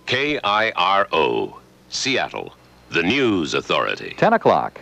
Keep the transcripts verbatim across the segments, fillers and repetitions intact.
K I R O, Seattle, the News Authority. ten o'clock.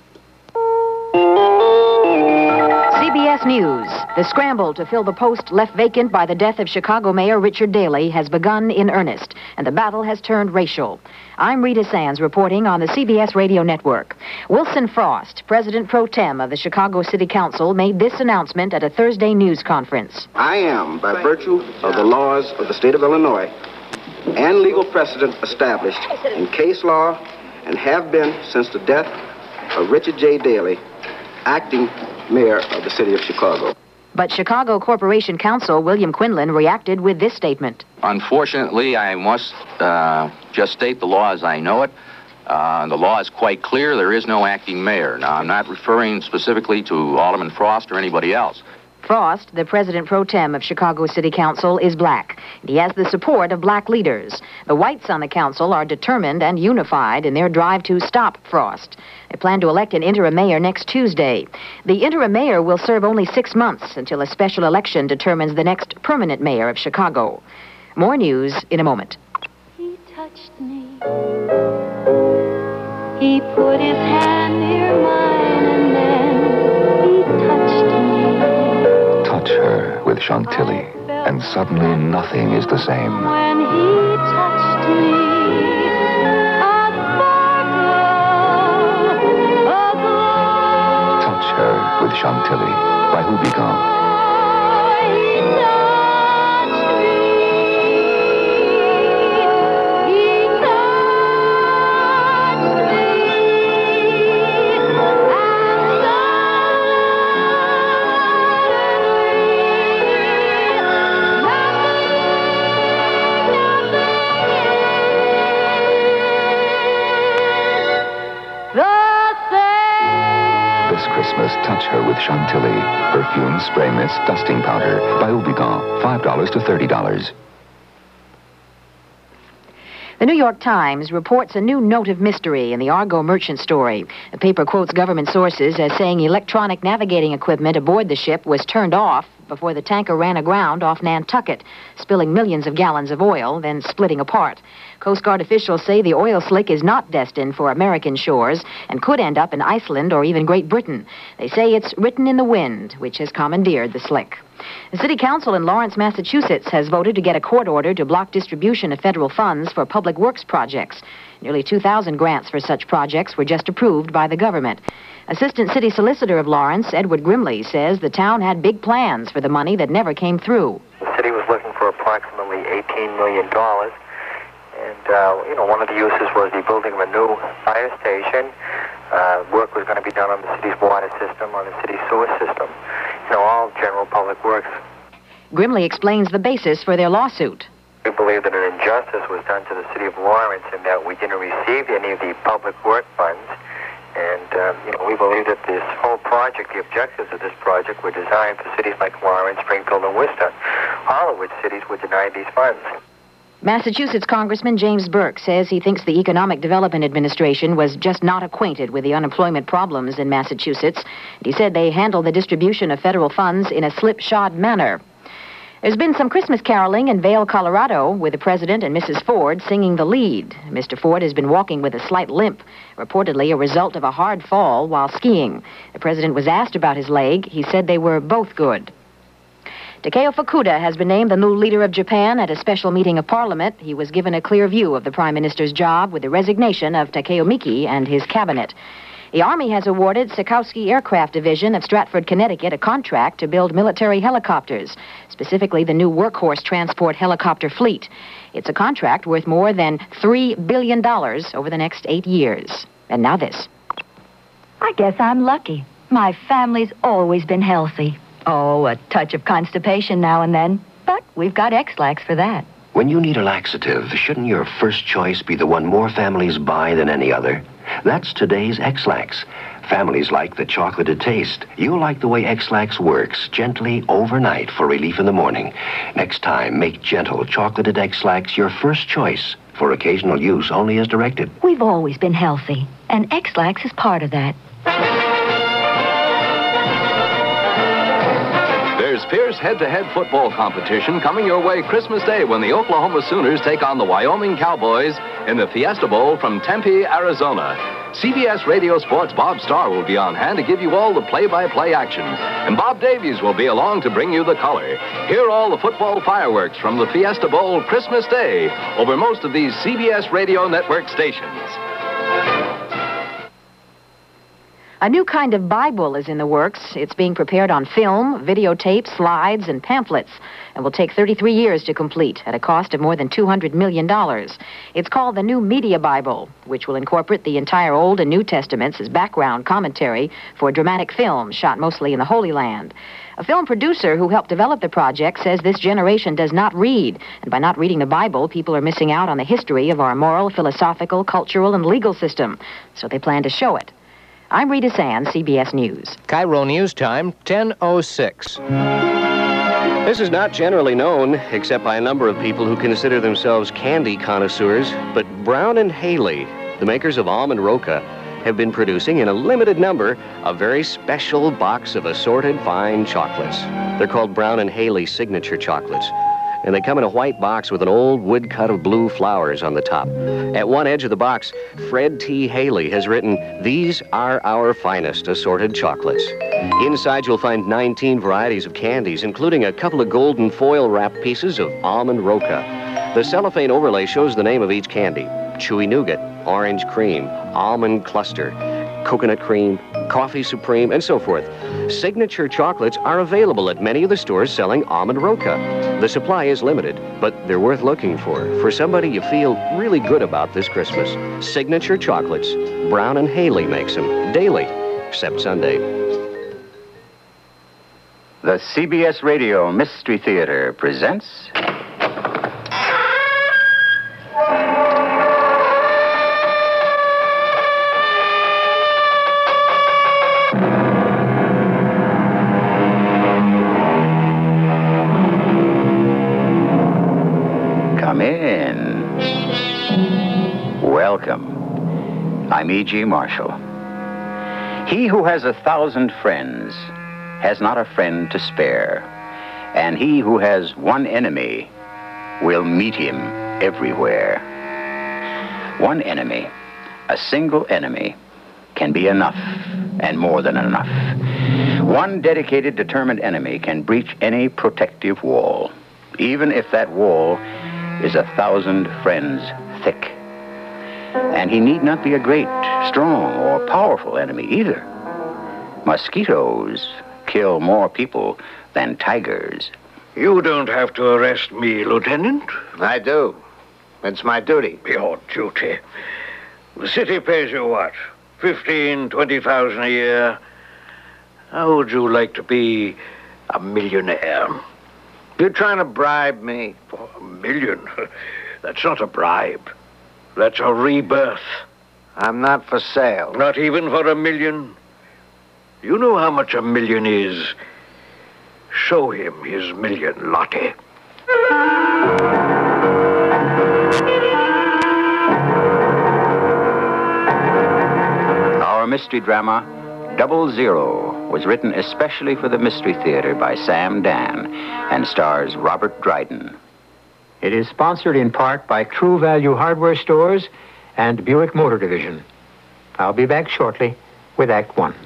C B S News. The scramble to fill the post left vacant by the death of Chicago Mayor Richard Daley has begun in earnest, and the battle has turned racial. I'm Rita Sands reporting on the C B S Radio Network. Wilson Frost, President Pro Tem of the Chicago City Council, made this announcement at a Thursday news conference. I am, by virtue of the laws of the state of Illinois and legal precedent established in case law and have been since the death of Richard J. Daley, acting mayor of the city of Chicago. But Chicago Corporation Counsel William Quinlan reacted with this statement. Unfortunately, I must uh, just state the law as I know it. Uh, the law is quite clear. There is no acting mayor. Now, I'm not referring specifically to Alderman Frost or anybody else. Frost, the President Pro Tem of Chicago City Council, is black. He has the support of black leaders. The whites on the council are determined and unified in their drive to stop Frost. They plan to elect an interim mayor next Tuesday. The interim mayor will serve only six months until a special election determines the next permanent mayor of Chicago. More news in a moment. He touched me. He put his hand near mine and then he touched me. Touch her with Chantilly, and suddenly nothing is the same. When he touched me, a sparkle, a glow. Touch her with Chantilly by Houbigant. He touched me. He touched me. This Christmas, touch her with Chantilly. Perfume, spray mist, dusting powder by Houbigant. five dollars to thirty dollars. The New York Times reports a new note of mystery in the Argo merchant story. The paper quotes government sources as saying electronic navigating equipment aboard the ship was turned off before the tanker ran aground off Nantucket, spilling millions of gallons of oil, then splitting apart. Coast Guard officials say the oil slick is not destined for American shores and could end up in Iceland or even Great Britain. They say it's written in the wind, which has commandeered the slick. The City Council in Lawrence, Massachusetts has voted to get a court order to block distribution of federal funds for public works projects. Nearly two thousand grants for such projects were just approved by the government. Assistant City Solicitor of Lawrence, Edward Grimley, says the town had big plans for the money that never came through. The city was looking for approximately eighteen million dollars. And, uh, you know, one of the uses was the building of a new fire station. Uh, work was going to be done on the city's water system, on the city's sewer system. You know, all general public works. Grimley explains the basis for their lawsuit. We believe that an injustice was done to the city of Lawrence in that we didn't receive any of the public work funds. And, um, you know, we believe that this whole project, the objectives of this project, were designed for cities like Lawrence, Springfield, and Worcester, all of which cities were denied these funds. Massachusetts Congressman James Burke says he thinks the Economic Development Administration was just not acquainted with the unemployment problems in Massachusetts. He said they handled the distribution of federal funds in a slipshod manner. There's been some Christmas caroling in Vail, Colorado, with the President and Missus Ford singing the lead. Mister Ford has been walking with a slight limp, reportedly a result of a hard fall while skiing. The President was asked about his leg. He said they were both good. Takeo Fukuda has been named the new leader of Japan at a special meeting of Parliament. He was given a clear view of the Prime Minister's job with the resignation of Takeo Miki and his cabinet. The Army has awarded Sikorsky Aircraft Division of Stratford, Connecticut, a contract to build military helicopters, specifically the new Workhorse transport helicopter fleet. It's a contract worth more than three billion dollars over the next eight years. And now this. I guess I'm lucky. My family's always been healthy. Oh, a touch of constipation now and then. But we've got X-Lax for that. When you need a laxative, shouldn't your first choice be the one more families buy than any other? That's today's X-Lax. Families like the chocolated taste. You'll like the way X-Lax works, gently overnight for relief in the morning. Next time, make gentle chocolated X-Lax your first choice for occasional use only as directed. We've always been healthy, and X-Lax is part of that. There's fierce head-to-head football competition coming your way Christmas Day when the Oklahoma Sooners take on the Wyoming Cowboys in the Fiesta Bowl from Tempe, Arizona. C B S Radio Sports' Bob Starr will be on hand to give you all the play-by-play action. And Bob Davies will be along to bring you the color. Hear all the football fireworks from the Fiesta Bowl Christmas Day over most of these C B S Radio Network stations. A new kind of Bible is in the works. It's being prepared on film, videotape, slides, and pamphlets, and will take thirty-three years to complete at a cost of more than two hundred million dollars. It's called the New Media Bible, which will incorporate the entire Old and New Testaments as background commentary for dramatic films shot mostly in the Holy Land. A film producer who helped develop the project says this generation does not read, and by not reading the Bible, people are missing out on the history of our moral, philosophical, cultural, and legal system. So they plan to show it. I'm Rita Sands, C B S News. Cairo News Time, ten oh six. This is not generally known, except by a number of people who consider themselves candy connoisseurs, but Brown and Haley, the makers of Almond Roca, have been producing in a limited number a very special box of assorted fine chocolates. They're called Brown and Haley Signature Chocolates, and they come in a white box with an old woodcut of blue flowers on the top. At one edge of the box, Fred T. Haley has written, "These are our finest assorted chocolates." Inside, you'll find nineteen varieties of candies, including a couple of golden foil wrap pieces of Almond Roca. The cellophane overlay shows the name of each candy: Chewy Nougat, Orange Cream, Almond Cluster, Coconut Cream, Coffee Supreme, and so forth. Signature chocolates are available at many of the stores selling Almond Roca. The supply is limited, but they're worth looking for, for somebody you feel really good about this Christmas. Signature chocolates. Brown and Haley makes them daily, except Sunday. The C B S Radio Mystery Theater presents... Come in. Welcome. I'm E G. Marshall. He who has a thousand friends has not a friend to spare, and he who has one enemy will meet him everywhere. One enemy, a single enemy, can be enough and more than enough. One dedicated, determined enemy can breach any protective wall, even if that wall is a thousand friends thick. And he need not be a great, strong, or powerful enemy either. Mosquitoes kill more people than tigers. You don't have to arrest me, Lieutenant. I do. It's my duty. Your duty? The city pays you what? Fifteen, twenty thousand a year? How would you like to be a millionaire? You're trying to bribe me? For a million? That's not a bribe. That's a rebirth. I'm not for sale. Not even for a million? You know how much a million is. Show him his million, Lottie. Our mystery drama, Double Zero, was written especially for the Mystery Theater by Sam Dan and stars Robert Dryden. It is sponsored in part by True Value Hardware Stores and Buick Motor Division. I'll be back shortly with Act One.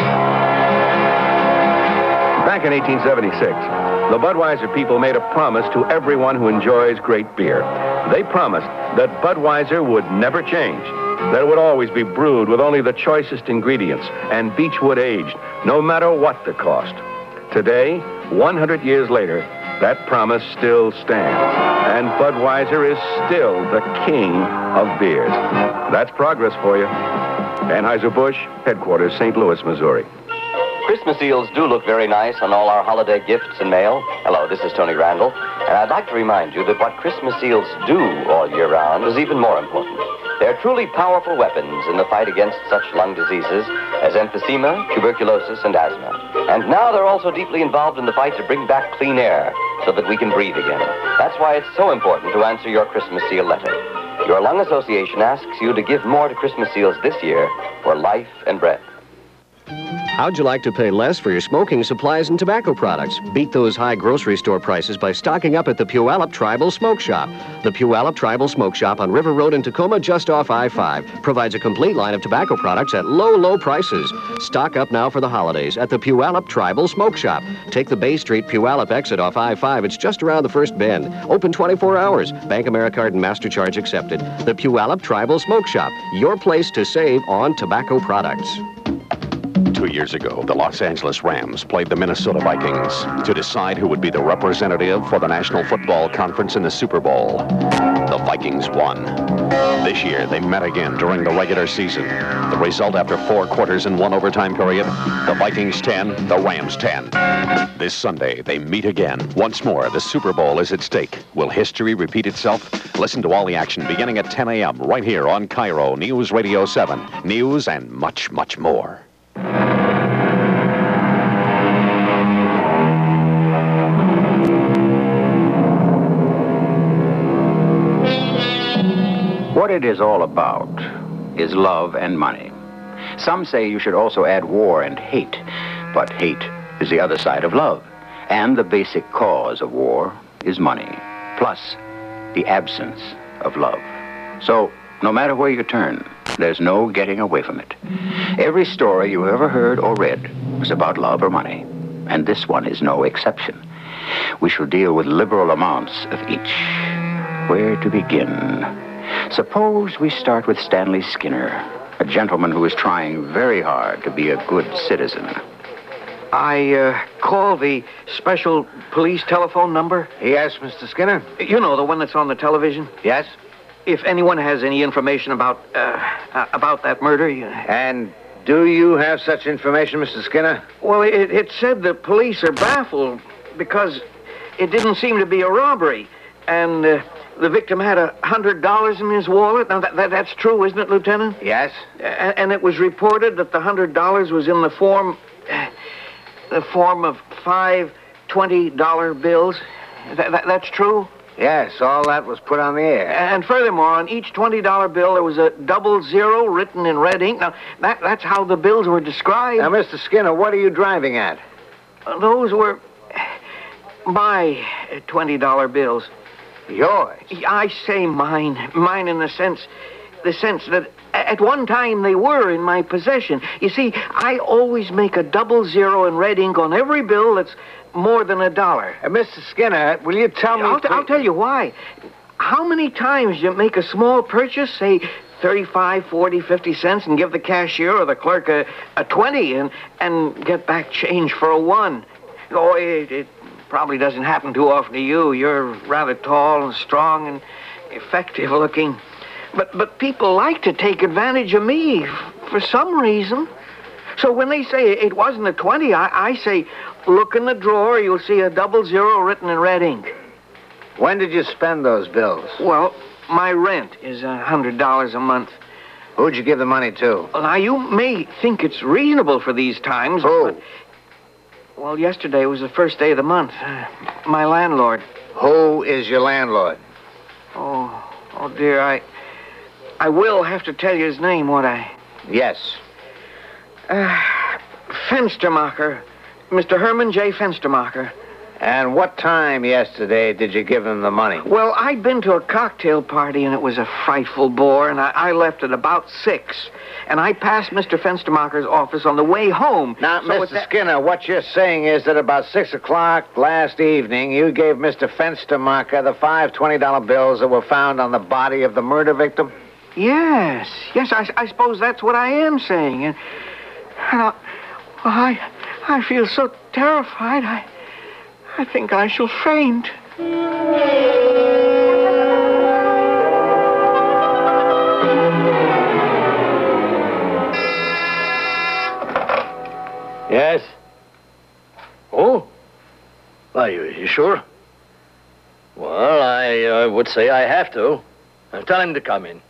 Back in eighteen seventy-six, the Budweiser people made a promise to everyone who enjoys great beer. They promised that Budweiser would never change, that it would always be brewed with only the choicest ingredients and beechwood aged, no matter what the cost. Today, one hundred years later, that promise still stands, and Budweiser is still the king of beers. That's progress for you. Anheuser-Busch, headquarters, Saint Louis, Missouri. Christmas eels do look very nice on all our holiday gifts and mail. Hello, this is Tony Randall, and I'd like to remind you that what Christmas eels do all year round is even more important. They're truly powerful weapons in the fight against such lung diseases as emphysema, tuberculosis, and asthma. And now they're also deeply involved in the fight to bring back clean air so that we can breathe again. That's why it's so important to answer your Christmas seal letter. Your lung association asks you to give more to Christmas eels this year for life and breath. How'd you like to pay less for your smoking supplies and tobacco products? Beat those high grocery store prices by stocking up at the Puyallup Tribal Smoke Shop. The Puyallup Tribal Smoke Shop on River Road in Tacoma, just off I five, provides a complete line of tobacco products at low, low prices. Stock up now for the holidays at the Puyallup Tribal Smoke Shop. Take the Bay Street Puyallup exit off I five. It's just around the first bend. Open twenty-four hours. Bank AmeriCard and MasterCharge accepted. The Puyallup Tribal Smoke Shop. Your place to save on tobacco products. Two years ago, the Los Angeles Rams played the Minnesota Vikings to decide who would be the representative for the National Football Conference in the Super Bowl. The Vikings won. This year, they met again during the regular season. The result after four quarters and one overtime period, the Vikings ten, the Rams ten. This Sunday, they meet again. Once more, the Super Bowl is at stake. Will history repeat itself? Listen to all the action beginning at ten a.m. right here on Cairo News Radio seven. News and much, much more. What it is all about is love and money. Some say you should also add war and hate, but hate is the other side of love. And the basic cause of war is money, plus the absence of love. So, no matter where you turn, there's no getting away from it. Every story you ever heard or read was about love or money, and this one is no exception. We shall deal with liberal amounts of each. Where to begin? Suppose we start with Stanley Skinner, a gentleman who is trying very hard to be a good citizen. I uh, called the special police telephone number. Yes, Mister Skinner? You know, the one that's on the television. Yes? If anyone has any information about, uh, uh, about that murder, you... And do you have such information, Mister Skinner? Well, it, it said the police are baffled because it didn't seem to be a robbery. And uh, the victim had a hundred dollars in his wallet. Now, that, that, that's true, isn't it, Lieutenant? Yes. And, and it was reported that the hundred dollars was in the form... Uh, the form of five twenty-dollar bills. That, that, that's true? Yes, all that was put on the air. And furthermore, on each twenty-dollar bill, there was a double zero written in red ink. Now, that, that's how the bills were described. Now, Mister Skinner, what are you driving at? Uh, those were my twenty-dollar bills. Yours? I say mine. Mine in the sense, the sense that at one time they were in my possession. You see, I always make a double zero in red ink on every bill that's more than a dollar. Uh, Mister Skinner, will you tell me... I'll, t- I'll tell you why. How many times do you make a small purchase, say thirty-five, forty, fifty cents, and give the cashier or the clerk a, a twenty and, and get back change for a one? Oh, it, it probably doesn't happen too often to you. You're rather tall and strong and effective looking. But, but people like to take advantage of me for some reason. So when they say it wasn't a twenty, I, I say, look in the drawer, you'll see a double zero written in red ink. When did you spend those bills? Well, my rent is a hundred dollars a month. Who'd you give the money to? Well, now, you may think it's reasonable for these times. Who? But, well, yesterday was the first day of the month. Uh, my landlord. Who is your landlord? Oh, oh, dear, I... I will have to tell you his name, won't I? Yes. Uh, Fenstermacher. Mister Herman J. Fenstermacher. And what time yesterday did you give him the money? Well, I'd been to a cocktail party, and it was a frightful bore, and I, I left at about six. And I passed Mister Fenstermacher's office on the way home. Now, so Mister That... Skinner, what you're saying is that about six o'clock last evening, you gave Mister Fenstermacher the five twenty-dollar bills that were found on the body of the murder victim? Yes, yes, I, I suppose that's what I am saying. And, and I, I, I feel so terrified, I, I think I shall faint. Yes? Oh? Are you, you sure? Well, I uh, would say I have to. Now, tell him to come in.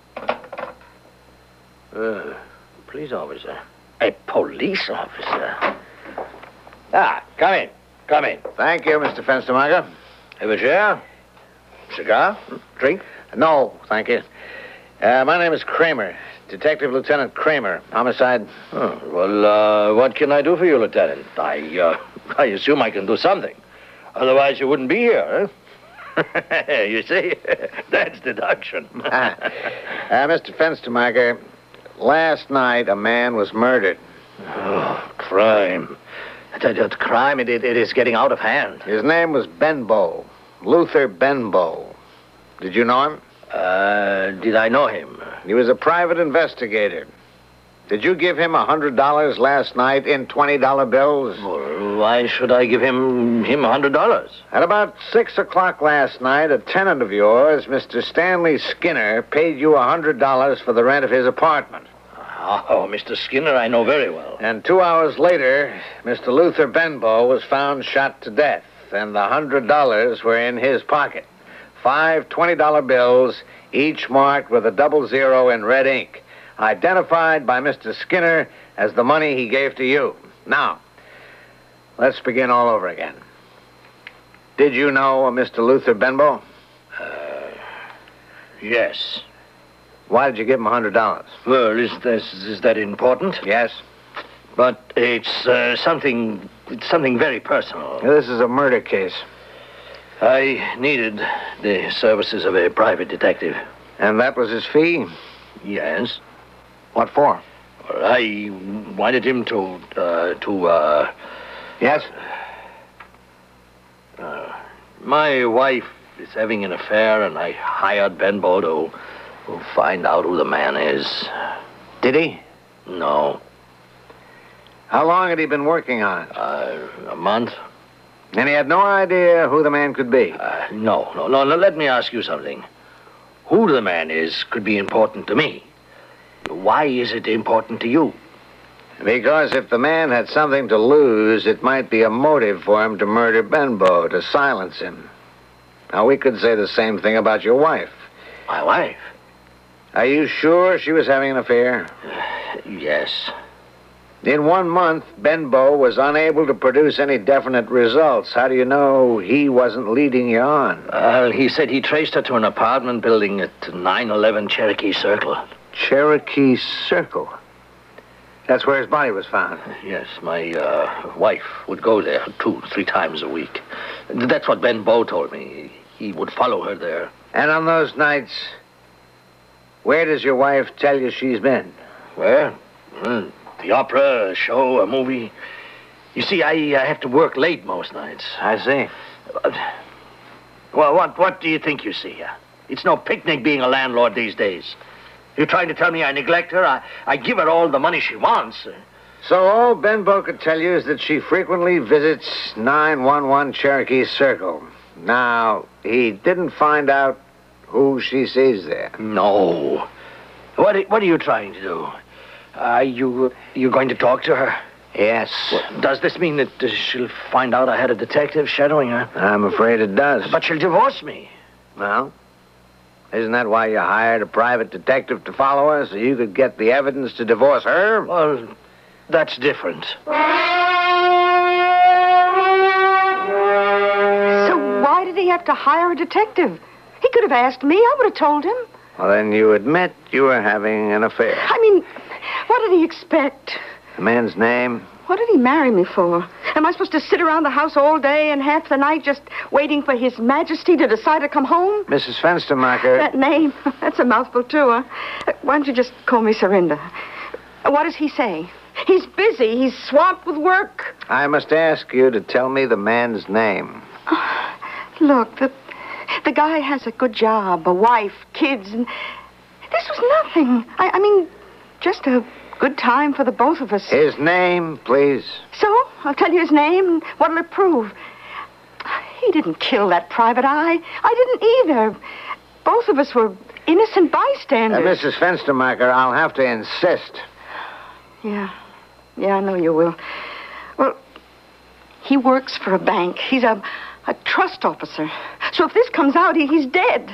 Uh, police officer. A police officer? Ah, come in. Come in. Thank you, Mister Fenstermacher. Have a chair? Cigar? Drink? No, thank you. Uh, my name is Kramer. Detective Lieutenant Kramer. Homicide. Oh, well, uh, what can I do for you, Lieutenant? I, uh, I assume I can do something. Otherwise, you wouldn't be here, huh? You see? That's deduction. uh, Mister Fenstermacher, last night a man was murdered. Oh, crime. That, that crime, it, it, it is getting out of hand. His name was Benbow. Luther Benbow. Did you know him? Uh, did I know him? He was a private investigator. Did you give him a hundred dollars last night in twenty-dollar bills? Well, why should I give him him a hundred dollars? At about six o'clock last night, a tenant of yours, Mister Stanley Skinner, paid you a hundred dollars for the rent of his apartment. Oh, Mister Skinner, I know very well. And two hours later, Mister Luther Benbow was found shot to death, and the hundred dollars were in his pocket. Five twenty-dollar bills, each marked with a double zero in red ink, identified by Mister Skinner as the money he gave to you. Now, let's begin all over again. Did you know a Mister Luther Benbow? Uh, yes. Why did you give him a hundred dollars? Well, is this is that important? Yes. But it's uh, something it's something very personal. This is a murder case. I needed the services of a private detective. And that was his fee? Yes. What for? I wanted him to, uh, to, uh... Yes? Uh, my wife is having an affair, and I hired Benbow to, to find out who the man is. Did he? No. How long had he been working on it? Uh, a month. And he had no idea who the man could be? Uh, no, no, no, no. Let me ask you something. Who the man is could be important to me. Why is it important to you? Because if the man had something to lose, it might be a motive for him to murder Benbow, to silence him. Now, we could say the same thing about your wife. My wife? Are you sure she was having an affair? Uh, yes. In one month, Benbow was unable to produce any definite results. How do you know he wasn't leading you on? Well, he said he traced her to an apartment building at nine eleven Cherokee Circle. Cherokee Circle? That's where his body was found? Yes, my uh, wife would go there two, three times a week. That's what Benbow told me. He would follow her there. And on those nights, where does your wife tell you she's been? Where? Well, the opera, a show, a movie. You see, I, I have to work late most nights. I see. Well, what, what do you think you see? It's no picnic being a landlord these days. You're trying to tell me I neglect her? I, I give her all the money she wants. So all Benbow could tell you is that she frequently visits nine one one Cherokee Circle. Now, he didn't find out who she sees there. No. What are, what are you trying to do? Are you, you going to talk to her? Yes. Well, does this mean that uh, she'll find out I had a detective shadowing her? I'm afraid it does. But she'll divorce me. Well, isn't that why you hired a private detective to follow her, so you could get the evidence to divorce her? Well, that's different. So why did he have to hire a detective? He could have asked me. I would have told him. Well, then you admit you were having an affair. I mean, what did he expect? The man's name? What did he marry me for? Am I supposed to sit around the house all day and half the night just waiting for His Majesty to decide to come home? Missus Fenstermacher. That name, that's a mouthful, too, huh? Why don't you just call me Serinda? What does he say? He's busy. He's swamped with work. I must ask you to tell me the man's name. Look, the, the guy has a good job, a wife, kids, and this was nothing. I, I mean, just a good time for the both of us. His name, please. So, I'll tell you his name. What'll it prove? He didn't kill that private eye. I didn't either. Both of us were innocent bystanders. Uh, Missus Fenstermacher, I'll have to insist. Yeah. Yeah, I know you will. Well, he works for a bank. He's a, a trust officer. So if this comes out, he, he's dead.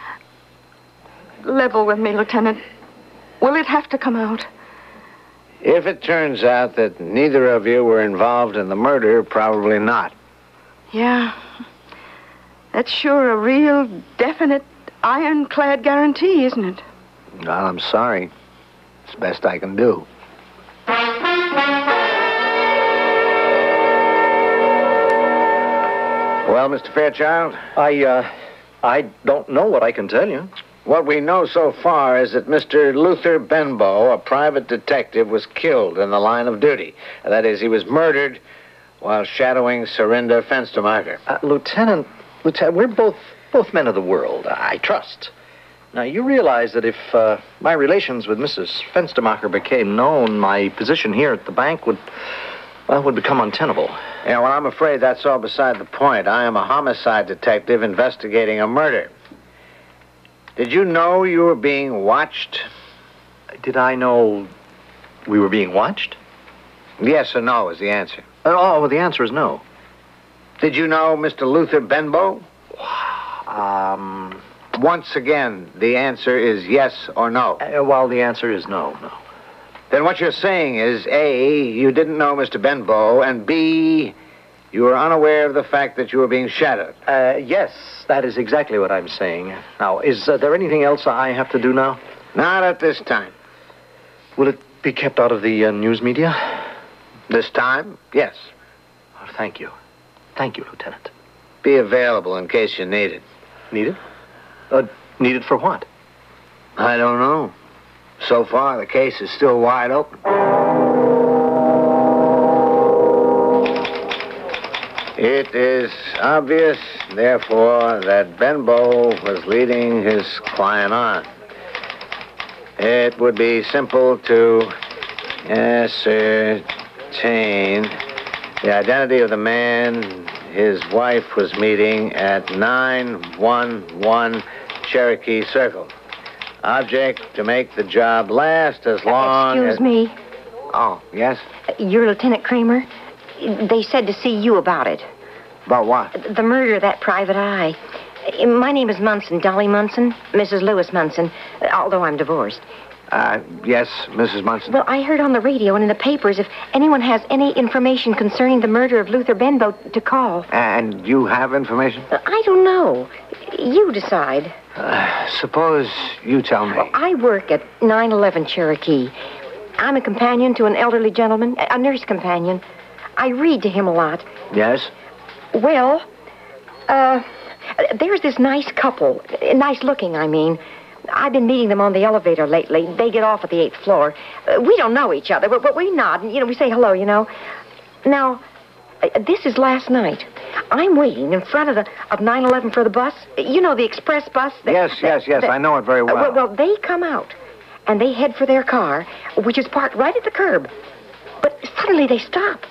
Level with me, Lieutenant. Will it have to come out? If it turns out that neither of you were involved in the murder, probably not. Yeah. That's sure a real, definite, ironclad guarantee, isn't it? Well, I'm sorry. It's the best I can do. Well, Mister Fairchild? I, uh, I don't know what I can tell you. What we know so far is that Mister Luther Benbow, a private detective, was killed in the line of duty. That is, he was murdered while shadowing Serinda Fenstermacher. Uh, Lieutenant, Lieutenant, we're both both men of the world, I trust. Now, you realize that if uh, my relations with Missus Fenstermacher became known, my position here at the bank would, well, would become untenable. Yeah, well, I'm afraid that's all beside the point. I am a homicide detective investigating a murder. Did you know you were being watched? Did I know we were being watched? Yes or no is the answer. Oh, well, the answer is no. Did you know Mister Luther Benbow? Um... Once again, the answer is yes or no. Uh, well, the answer is no, no. Then what you're saying is, A, you didn't know Mister Benbow, and B, you were unaware of the fact that you were being shadowed. Uh, yes, that is exactly what I'm saying. Now, is uh, there anything else I have to do now? Not at this time. Will it be kept out of the uh, news media? This time, yes. Oh, thank you. Thank you, Lieutenant. Be available in case you need it. Need it? Uh, need it for what? I don't know. So far, the case is still wide open. It is obvious, therefore, that Benbow was leading his client on. It would be simple to ascertain the identity of the man his wife was meeting at nine one one Cherokee Circle. Object, to make the job last as long Excuse as... me. Oh, yes? You're Lieutenant Kramer? They said to see you about it. About what? The murder of that private eye. My name is Munson, Dolly Munson, Missus Lewis Munson, although I'm divorced. Uh, yes, Missus Munson. Well, I heard on the radio and in the papers if anyone has any information concerning the murder of Luther Benbow to call. And you have information? I don't know. You decide. Uh, suppose you tell me. Well, I work at nine eleven Cherokee. I'm a companion to an elderly gentleman, a nurse companion. I read to him a lot. Yes? Well, uh, there's this nice couple. Nice looking, I mean. I've been meeting them on the elevator lately. They get off at the eighth floor. Uh, we don't know each other, but, but we nod and, you know, we say hello, you know. Now, uh, this is last night. I'm waiting in front of the of nine eleven for the bus. You know, the express bus. The, yes, the, yes, yes. the, I know it very well. Uh, well. Well, they come out, and they head for their car, which is parked right at the curb. But suddenly they stop.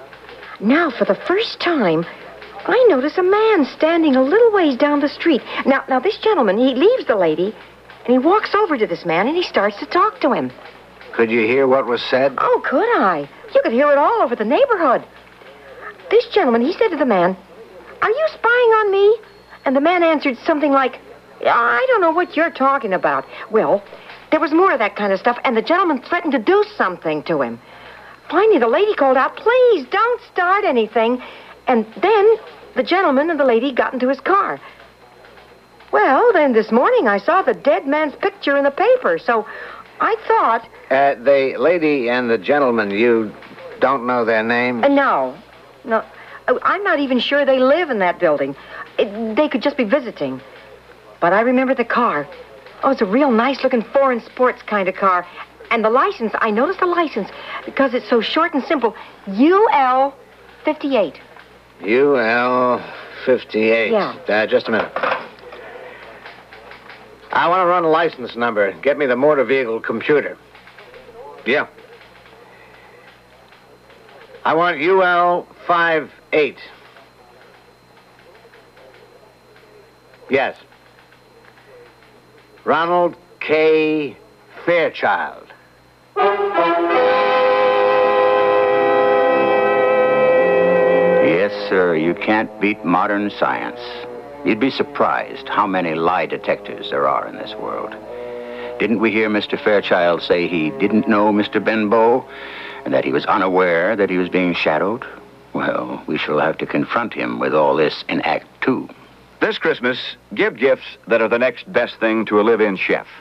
Now, for the first time, I notice a man standing a little ways down the street. Now, now this gentleman, he leaves the lady, and he walks over to this man, and he starts to talk to him. Could you hear what was said? Oh, could I? You could hear it all over the neighborhood. This gentleman, he said to the man, "Are you spying on me?" And the man answered something like, "I don't know what you're talking about." Well, there was more of that kind of stuff, and the gentleman threatened to do something to him. Finally, the lady called out, "Please, don't start anything." And then the gentleman and the lady got into his car. Well, then this morning I saw the dead man's picture in the paper, so I thought... Uh, the lady and the gentleman, you don't know their name? Uh, no. No. I'm not even sure they live in that building. It, they could just be visiting. But I remember the car. Oh, it's a real nice-looking foreign sports kind of car. And the license, I noticed the license because it's so short and simple. U L fifty-eight. U L fifty-eight. Yeah. Uh, just a minute. I want to run a license number. Get me the motor vehicle computer. Yeah. I want U L fifty-eight. Yes. Ronald K. Fairchild. Yes, sir, you can't beat modern science. You'd be surprised how many lie detectors there are in this world. Didn't we hear Mister Fairchild say he didn't know Mister Benbow and that he was unaware that he was being shadowed? Well, we shall have to confront him with all this in Act Two. This Christmas, give gifts that are the next best thing to a live-in chef.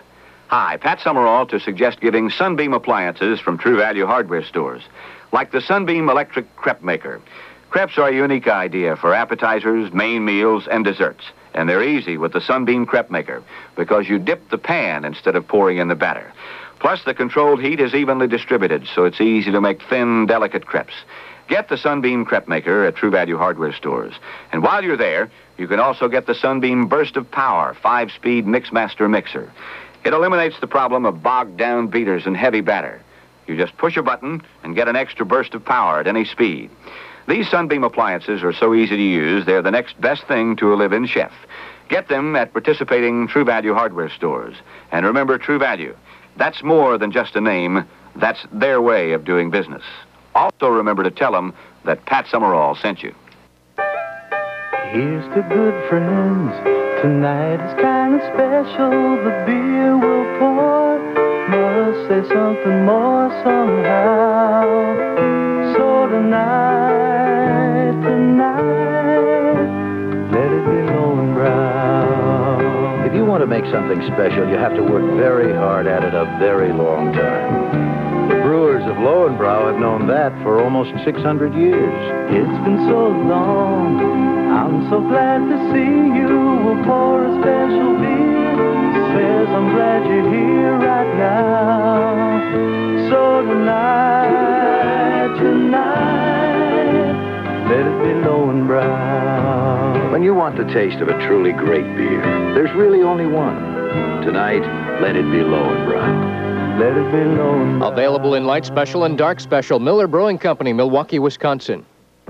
Hi, Pat Summerall to suggest giving Sunbeam appliances from True Value hardware stores, like the Sunbeam electric crepe maker. Crepes are a unique idea for appetizers, main meals, and desserts. And they're easy with the Sunbeam crepe maker because you dip the pan instead of pouring in the batter. Plus, the controlled heat is evenly distributed, so it's easy to make thin, delicate crepes. Get the Sunbeam crepe maker at True Value hardware stores. And while you're there, you can also get the Sunbeam Burst of Power five-speed Mixmaster mixer. It eliminates the problem of bogged-down beaters and heavy batter. You just push a button and get an extra burst of power at any speed. These Sunbeam appliances are so easy to use, they're the next best thing to a live-in chef. Get them at participating True Value hardware stores. And remember, True Value, that's more than just a name. That's their way of doing business. Also remember to tell them that Pat Summerall sent you. Here's to good friends. Tonight is kind of special. The beer will pour. Must say something more somehow. So tonight, tonight, let it be Lowenbrow. If you want to make something special, you have to work very hard at it a very long time. The brewers of Lowenbrow have known that for almost six hundred years. It's been so long, I'm so glad to see you. We'll pour a special beer. Says I'm glad you're here right now. So tonight, tonight, let it be Lowenbrow. When you want the taste of a truly great beer, there's really only one. Tonight, let it be Lowenbrow. Let it be Lowenbrow. Available in light special and dark special. Miller Brewing Company, Milwaukee, Wisconsin.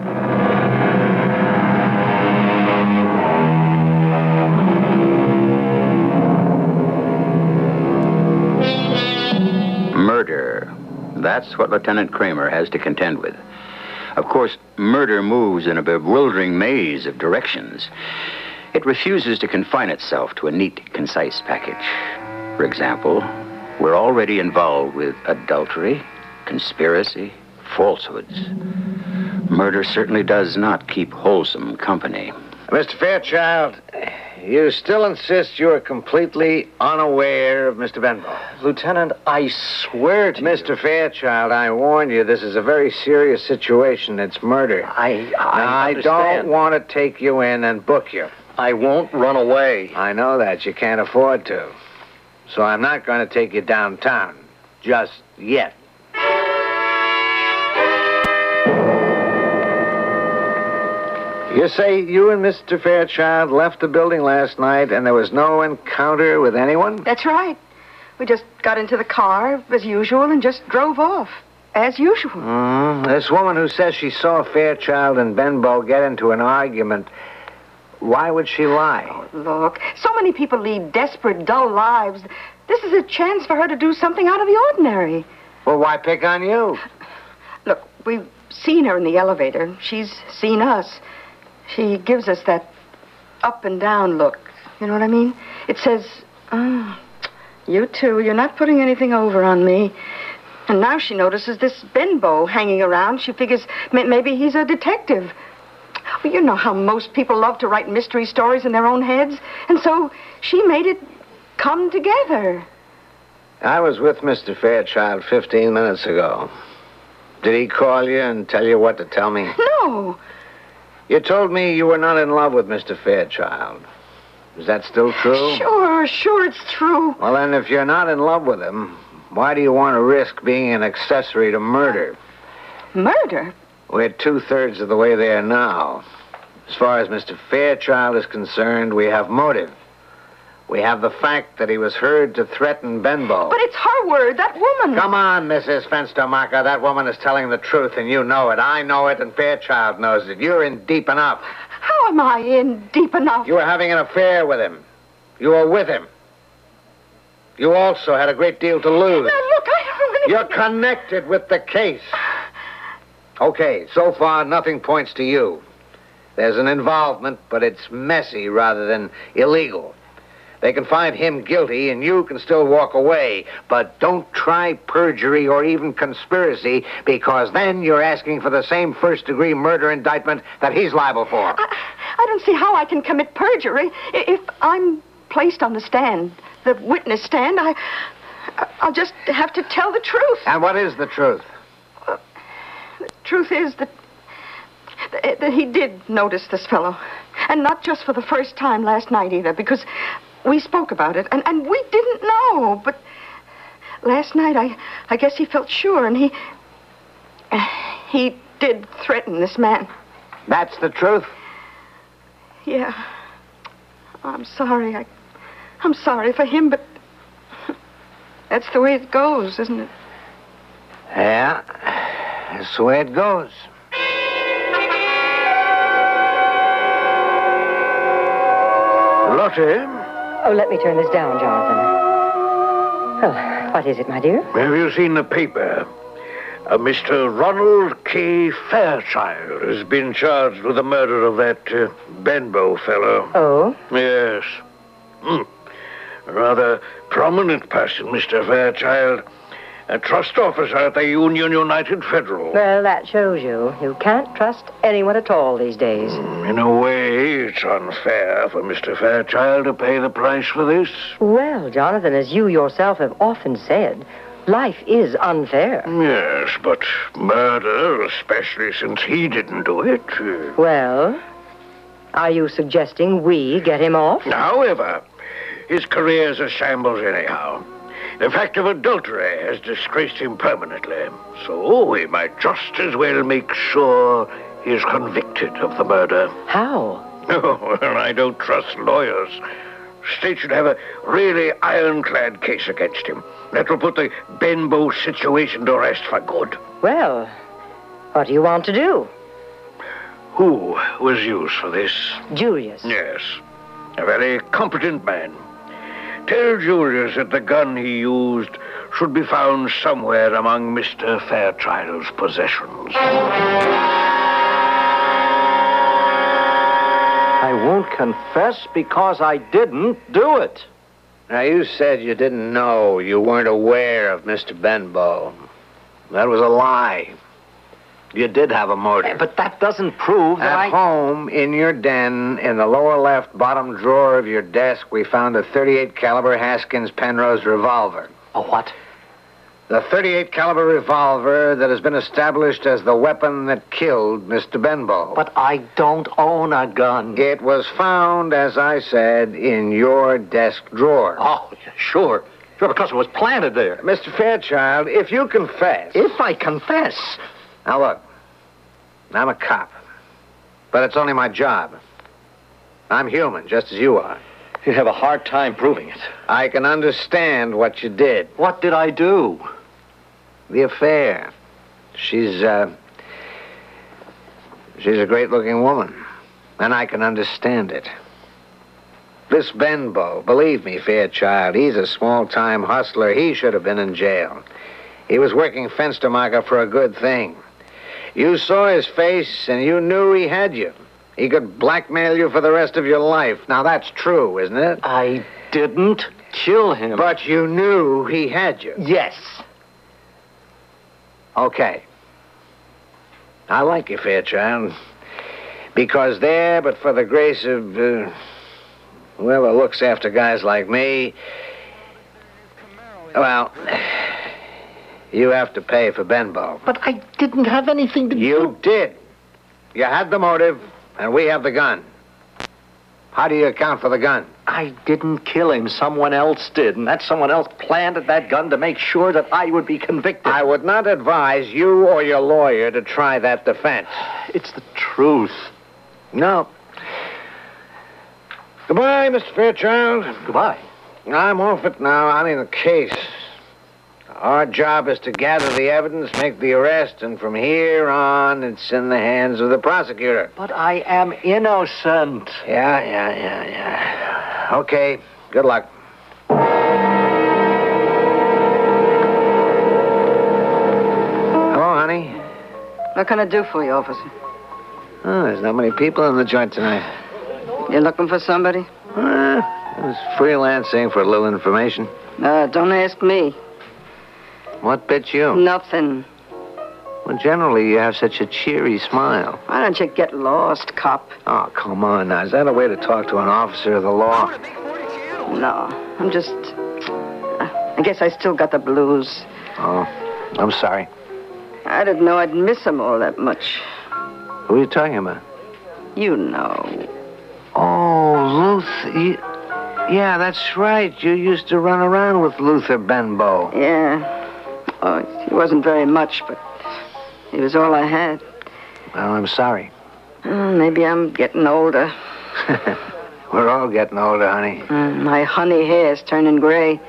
Murder. That's what Lieutenant Kramer has to contend with. Of course, murder moves in a bewildering maze of directions. It refuses to confine itself to a neat, concise package. For example, we're already involved with adultery, conspiracy, falsehoods. Murder certainly does not keep wholesome company. Mister Fairchild, you still insist you are completely unaware of Mister Benbow? Lieutenant, I swear to Mister Fairchild, I warn you, this is a very serious situation. It's murder. I, I now, I understand. don't want to take you in and book you. I won't run away. I know that. You can't afford to. So I'm not going to take you downtown. Just yet. You say you and Mister Fairchild left the building last night and there was no encounter with anyone? That's right. We just got into the car, as usual, and just drove off, as usual. Mm, this woman who says she saw Fairchild and Benbow get into an argument, why would she lie? Oh, look, so many people lead desperate, dull lives. This is a chance for her to do something out of the ordinary. Well, why pick on you? Look, we've seen her in the elevator. She's seen us. She gives us that up and down look. You know what I mean? It says, oh, you two, you're not putting anything over on me. And now she notices this Benbow hanging around. She figures may- maybe he's a detective. Well, you know how most people love to write mystery stories in their own heads. And so she made it come together. I was with Mister Fairchild fifteen minutes ago. Did he call you and tell you what to tell me? No. You told me you were not in love with Mister Fairchild. Is that still true? Sure, sure, it's true. Well, then, if you're not in love with him, why do you want to risk being an accessory to murder? Murder? We're two-thirds of the way there now. As far as Mister Fairchild is concerned, we have motive. We have the fact that he was heard to threaten Benbow. But it's her word, that woman. Come on, Missus Fenstermacher. That woman is telling the truth, and you know it. I know it, and Fairchild knows it. You're in deep enough. How am I in deep enough? You were having an affair with him. You were with him. You also had a great deal to lose. Now, look, I don't really... You're connected with the case. Okay, so far, nothing points to you. There's an involvement, but it's messy rather than illegal. They can find him guilty, and you can still walk away. But don't try perjury or even conspiracy, because then you're asking for the same first-degree murder indictment that he's liable for. I, I don't see how I can commit perjury if I'm placed on the stand, the witness stand, I, I'll just have to tell the truth. And what is the truth? The truth is that, that he did notice this fellow. And not just for the first time last night either, because we spoke about it, and, and we didn't know. But last night, I, I guess he felt sure, and he... He did threaten this man. That's the truth? Yeah. I'm sorry. I, I'm sorry for him, but that's the way it goes, isn't it? Yeah, that's the way it goes. Lottie? Oh, let me turn this down, Jonathan. Oh, what is it, my dear? Have you seen the paper? Uh, Mister Ronald K. Fairchild has been charged with the murder of that uh, Benbow fellow. Oh? Yes. Hmm. A rather prominent person, Mister Fairchild. A trust officer at the Union United Federal. Well, that shows you. You can't trust anyone at all these days. In a way, it's unfair for Mister Fairchild to pay the price for this. Well, Jonathan, as you yourself have often said, life is unfair. Yes, but murder, especially since he didn't do it... Uh... Well, are you suggesting we get him off? However, his career's a shambles anyhow. The fact of adultery has disgraced him permanently. So we might just as well make sure he's convicted of the murder. How? Oh, well, I don't trust lawyers. State should have a really ironclad case against him. That will put the Benbow situation to rest for good. Well, what do you want to do? Who was used for this? Julius. Yes, a very competent man. Tell Julius that the gun he used should be found somewhere among Mister Fairchild's possessions. I won't confess because I didn't do it. Now, you said you didn't know, you weren't aware of Mister Benbow. That was a lie. You did have a motive. But that doesn't prove that At I... home, in your den, in the lower left bottom drawer of your desk, we found a thirty-eight caliber Haskins Penrose revolver. A what? The thirty-eight caliber revolver that has been established as the weapon that killed Mister Benbow. But I don't own a gun. It was found, as I said, in your desk drawer. Oh, sure. Sure, because it was planted there. Mister Fairchild, if you confess... If I confess... Now, look. I'm a cop. But it's only my job. I'm human, just as you are. You'd have a hard time proving it. I can understand what you did. What did I do? The affair. She's, uh... She's a great-looking woman. And I can understand it. This Benbow, believe me, Fairchild, he's a small-time hustler. He should have been in jail. He was working Fenstermacher for a good thing. You saw his face, and you knew he had you. He could blackmail you for the rest of your life. Now, that's true, isn't it? I didn't kill him. But you knew he had you. Yes. Okay. I like you, Fairchild. Because there, but for the grace of uh, whoever looks after guys like me, well, you have to pay for Benbow. But I didn't have anything to do... You did. You had the motive, and we have the gun. How do you account for the gun? I didn't kill him. Someone else did, and that someone else planted that gun to make sure that I would be convicted. I would not advise you or your lawyer to try that defense. It's the truth. No. Goodbye, Mister Fairchild. Goodbye. I'm off it now. I'm in the case. Our job is to gather the evidence, make the arrest, and from here on, it's in the hands of the prosecutor. But I am innocent. Yeah, yeah, yeah, yeah. Okay, good luck. Hello, honey. What can I do for you, officer? Oh, there's not many people in the joint tonight. You looking for somebody? Uh, I was freelancing for a little information. Uh, don't ask me. What bit you? Nothing. Well, generally, you have such a cheery smile. Why don't you get lost, cop? Oh, come on now. Is that a way to talk to an officer of the law? No, I'm just... I guess I still got the blues. Oh, I'm sorry. I didn't know I'd miss him all that much. Who are you talking about? You know. Oh, Luther. You... Yeah, that's right. You used to run around with Luther Benbow. Yeah. Oh, he wasn't very much, but he was all I had. Well, I'm sorry. Oh, maybe I'm getting older. We're all getting older, honey. Mm, my honey hair's turning gray.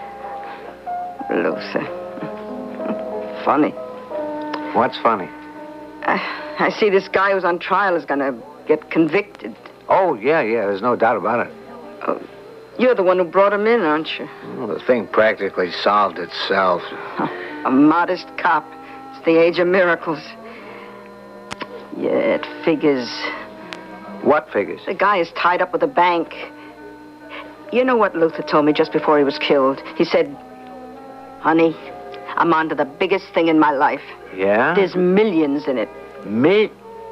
Luther. Funny. What's funny? I, I see this guy who's on trial is going to get convicted. Oh, yeah, yeah, there's no doubt about it. Oh, you're the one who brought him in, aren't you? Well, the thing practically solved itself. A modest cop. It's the age of miracles. Yeah, it figures. What figures? The guy is tied up with a bank. You know what Luther told me just before he was killed? He said, honey, I'm on to the biggest thing in my life. Yeah? There's millions in it. Me?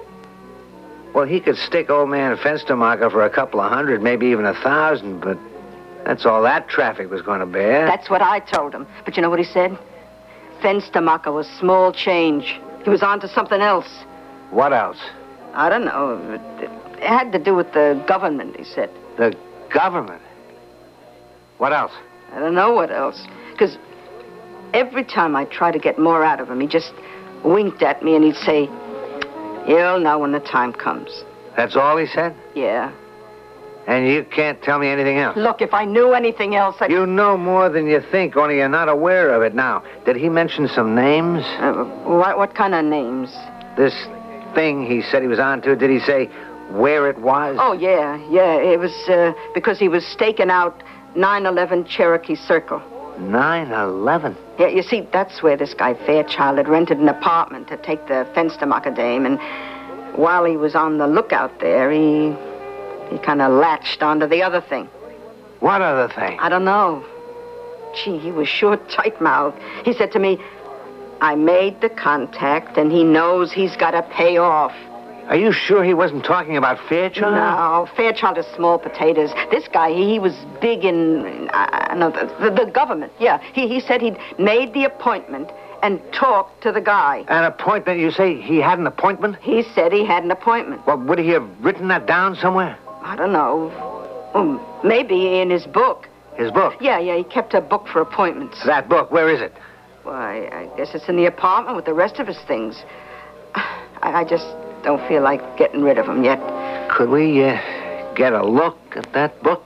Well, he could stick old man Fenstermacher for a couple of hundred, maybe even a thousand, but that's all that traffic was going to bear. That's what I told him. But you know what he said? Fenstermacher was small change. He was on to something else. What else? I don't know. It, it had to do with the government, he said. The government? What else? I don't know what else. Because every time I try to get more out of him, he just winked at me and he'd say, you'll know when the time comes. That's all he said? Yeah. And you can't tell me anything else? Look, if I knew anything else, I'd... You know more than you think, only you're not aware of it now. Did he mention some names? Uh, what, what kind of names? This thing he said he was on to, did he say where it was? Oh, yeah, yeah. It was uh, because he was staking out nine eleven Cherokee Circle. nine eleven? Yeah, you see, that's where this guy Fairchild had rented an apartment to take the Fenstermacher dame, and while he was on the lookout there, he... he kind of latched onto the other thing. What other thing? I don't know. Gee, he was sure tight-mouthed. He said to me, I made the contact, and he knows he's got to pay off. Are you sure he wasn't talking about Fairchild? No, Fairchild is small potatoes. This guy, he, he was big in, uh, no, the, the, the government. Yeah, he, he said he'd made the appointment and talked to the guy. An appointment? You say he had an appointment? He said he had an appointment. Well, would he have written that down somewhere? I don't know. Well, maybe in his book. His book? Yeah, yeah, he kept a book for appointments. That book, where is it? Why, I guess it's in the apartment with the rest of his things. I, I just don't feel like getting rid of him yet. Could we uh, get a look at that book?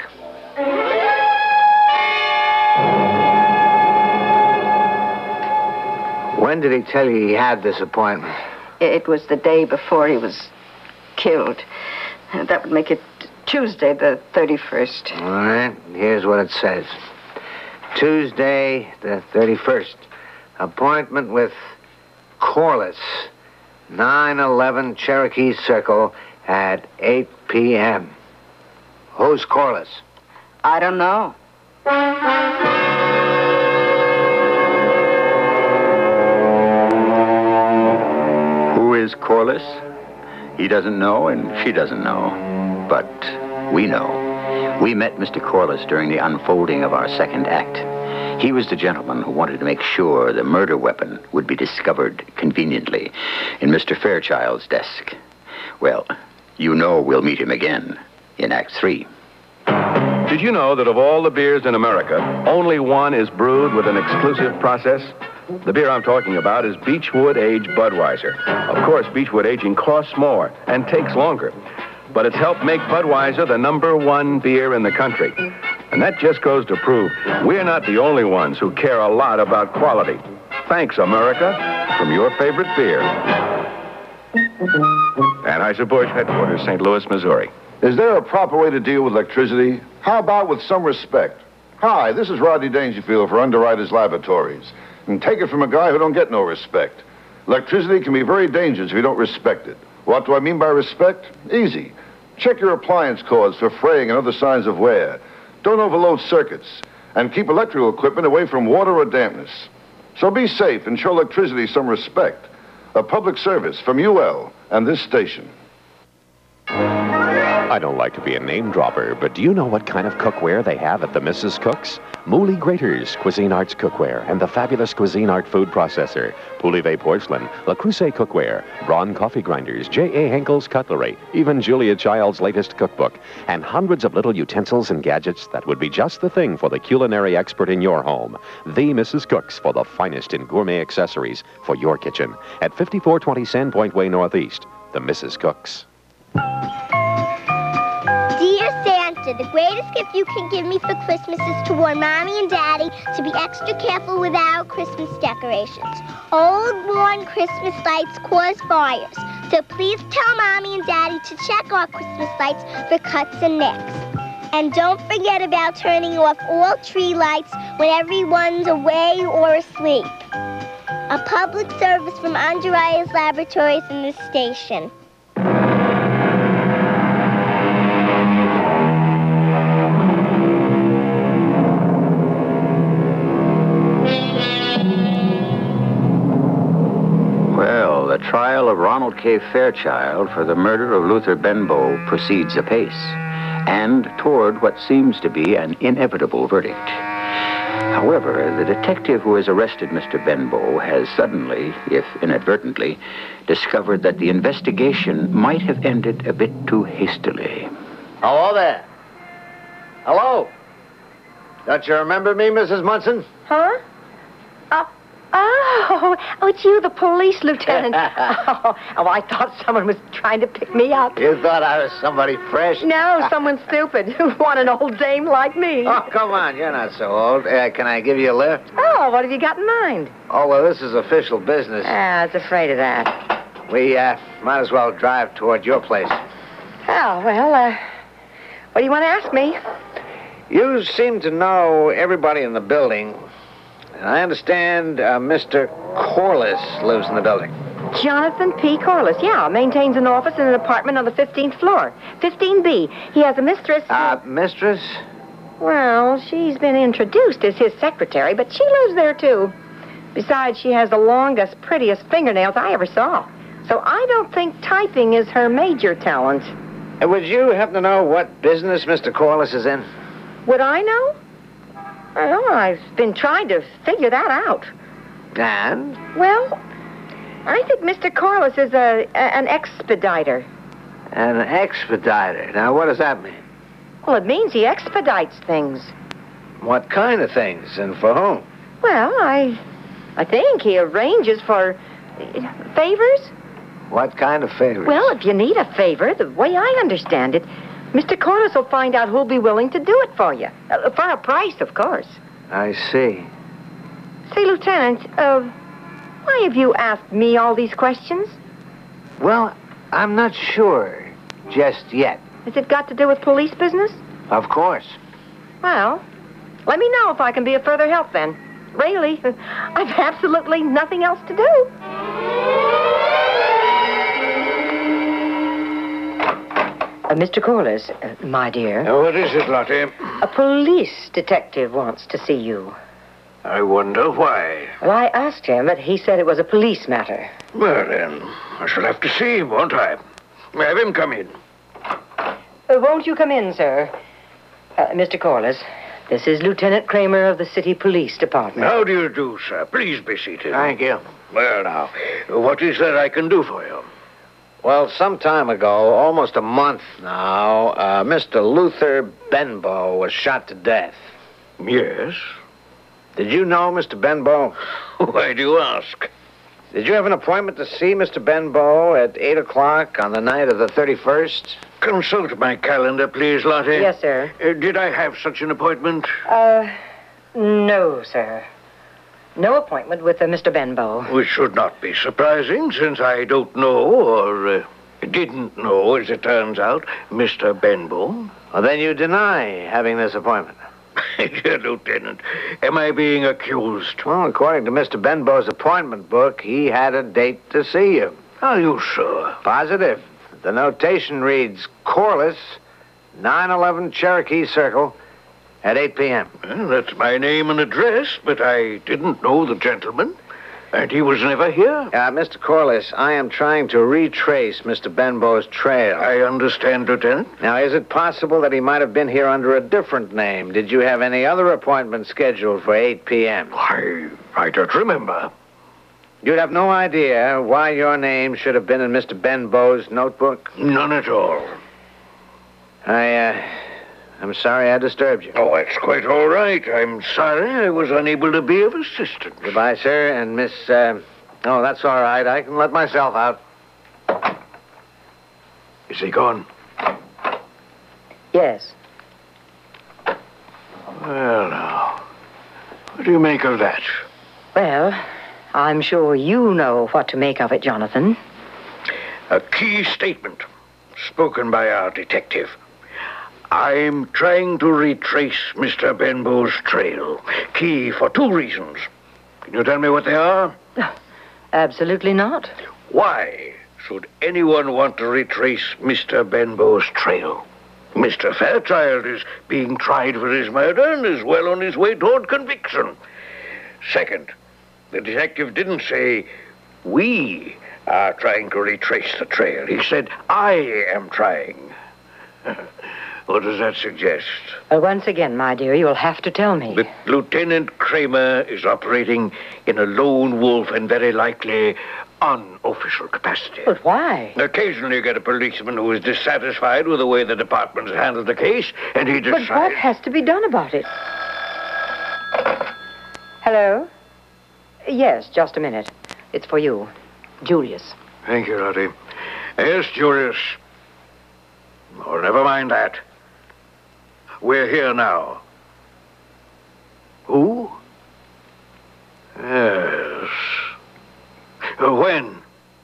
When did he tell you he had this appointment? It was the day before he was killed. That would make it Tuesday, the thirty-first. All right, here's what it says. Tuesday, the thirty-first. Appointment with Corliss, nine eleven Cherokee Circle at eight p.m. Who's Corliss? I don't know. Who is Corliss? He doesn't know, and she doesn't know. But we know. We met Mister Corliss during the unfolding of our second act. He was the gentleman who wanted to make sure the murder weapon would be discovered conveniently in Mister Fairchild's desk. Well, you know we'll meet him again in Act Three. Did you know that of all the beers in America, only one is brewed with an exclusive process? The beer I'm talking about is Beechwood Aged Budweiser. Of course, Beechwood aging costs more and takes longer, but it's helped make Budweiser the number one beer in the country. And that just goes to prove we're not the only ones who care a lot about quality. Thanks, America, from your favorite beer. Anheuser-Busch Headquarters, Saint Louis, Missouri. Is there a proper way to deal with electricity? How about with some respect? Hi, this is Rodney Dangerfield for Underwriters Laboratories. And take it from a guy who don't get no respect. Electricity can be very dangerous if you don't respect it. What do I mean by respect? Easy. Check your appliance cords for fraying and other signs of wear. Don't overload circuits. And keep electrical equipment away from water or dampness. So be safe and show electricity some respect. A public service from U L and this station. I don't like to be a name dropper, but do you know what kind of cookware they have at the Missus Cook's? Mooley Graters, Cuisine Arts Cookware, and the fabulous Cuisine Art Food Processor, Poulivet Porcelain, Le Creuset Cookware, Braun Coffee Grinders, J A. Henkel's Cutlery, even Julia Child's latest cookbook, and hundreds of little utensils and gadgets that would be just the thing for the culinary expert in your home. The Missus Cook's for the finest in gourmet accessories for your kitchen at fifty-four twenty Sandpoint Way Northeast. The Missus Cook's. Dear Santa, the greatest gift you can give me for Christmas is to warn Mommy and Daddy to be extra careful with our Christmas decorations. Old worn Christmas lights cause fires, so please tell Mommy and Daddy to check our Christmas lights for cuts and nicks. And don't forget about turning off all tree lights when everyone's away or asleep. A public service from Andrea's Laboratories in this station. Well, the trial of Ronald K. Fairchild for the murder of Luther Benbow proceeds apace, and toward what seems to be an inevitable verdict. However, the detective who has arrested Mister Benbow has suddenly, if inadvertently, discovered that the investigation might have ended a bit too hastily. Hello there. Hello. Don't you remember me, Missus Munson? Huh? Uh, oh, oh, it's you, the police lieutenant. oh, oh, I thought someone was trying to pick me up. You thought I was somebody fresh? No, someone stupid who want an old dame like me. Oh, come on, you're not so old. Uh, can I give you a lift? Oh, what have you got in mind? Oh, well, this is official business. Ah, I was afraid of that. We uh, might as well drive toward your place. Oh, well, uh, what do you want to ask me? You seem to know everybody in the building. I understand uh, Mister Corliss lives in the building. Jonathan P. Corliss, yeah, maintains an office in an apartment on the fifteenth floor. fifteen B. He has a mistress... Uh, mistress? Well, she's been introduced as his secretary, but she lives there, too. Besides, she has the longest, prettiest fingernails I ever saw. So I don't think typing is her major talent. Uh, would you happen to know what business Mister Corliss is in? Would I know? Well, I've been trying to figure that out. And? Well, I think Mister Corliss is a, a an expediter. An expediter? Now, what does that mean? Well, it means he expedites things. What kind of things, and for whom? Well, I, I think he arranges for uh, favors. What kind of favors? Well, if you need a favor, the way I understand it, Mister Corliss will find out who'll be willing to do it for you. Uh, for a price, of course. I see. Say, Lieutenant, uh, why have you asked me all these questions? Well, I'm not sure just yet. Has it got to do with police business? Of course. Well, let me know if I can be of further help then. Really, I've absolutely nothing else to do. Uh, Mister Corliss, uh, my dear. Uh, what is it, Lottie? A police detective wants to see you. I wonder why. Well, I asked him, but he said it was a police matter. Well, then, I shall have to see him, won't I? Have him come in. Uh, won't you come in, sir? Uh, Mister Corliss, this is Lieutenant Kramer of the City Police Department. How do you do, sir? Please be seated. Thank you. Well, now, what is there I can do for you? Well, some time ago, almost a month now, uh, Mister Luther Benbow was shot to death. Yes? Did you know Mister Benbow? Why do you ask? Did you have an appointment to see Mister Benbow at eight o'clock on the night of the thirty-first? Consult my calendar, please, Lottie. Yes, sir. Uh, did I have such an appointment? Uh, no, sir. No appointment with uh, Mister Benbow. Which should not be surprising, since I don't know, or uh, didn't know, as it turns out, Mister Benbow. Well, then you deny having this appointment. Dear Lieutenant, am I being accused? Well, according to Mister Benbow's appointment book, he had a date to see you. Are you sure? Positive. The notation reads, Corliss, nine eleven Cherokee Circle, at eight p.m. Well, that's my name and address, but I didn't know the gentleman. And he was never here? Uh, Mister Corliss, I am trying to retrace Mister Benbow's trail. I understand, Lieutenant. Now, is it possible that he might have been here under a different name? Did you have any other appointment scheduled for eight p.m.? I, I don't remember. You'd have no idea why your name should have been in Mister Benbow's notebook? None at all. I, uh, I'm sorry I disturbed you. Oh, it's quite all right. I'm sorry I was unable to be of assistance. Goodbye, sir, and Miss, uh, oh, that's all right. I can let myself out. Is he gone? Yes. Well, now, what do you make of that? Well, I'm sure you know what to make of it, Jonathan. A key statement spoken by our detective. I'm trying to retrace Mister Benbow's trail. Key for two reasons. Can you tell me what they are? Absolutely not. Why should anyone want to retrace Mister Benbow's trail? Mister Fairchild is being tried for his murder and is well on his way toward conviction. Second, the detective didn't say, we are trying to retrace the trail. He said, I am trying. What does that suggest? Uh, once again, my dear, you'll have to tell me. That Lieutenant Kramer is operating in a lone wolf and very likely unofficial capacity. But why? Occasionally you get a policeman who is dissatisfied with the way the department has handled the case, and he decides... But what has to be done about it? Hello? Yes, just a minute. It's for you. Julius. Thank you, Lottie. Yes, Julius. Oh, never mind that. We're here now. Who? Yes. Uh, When?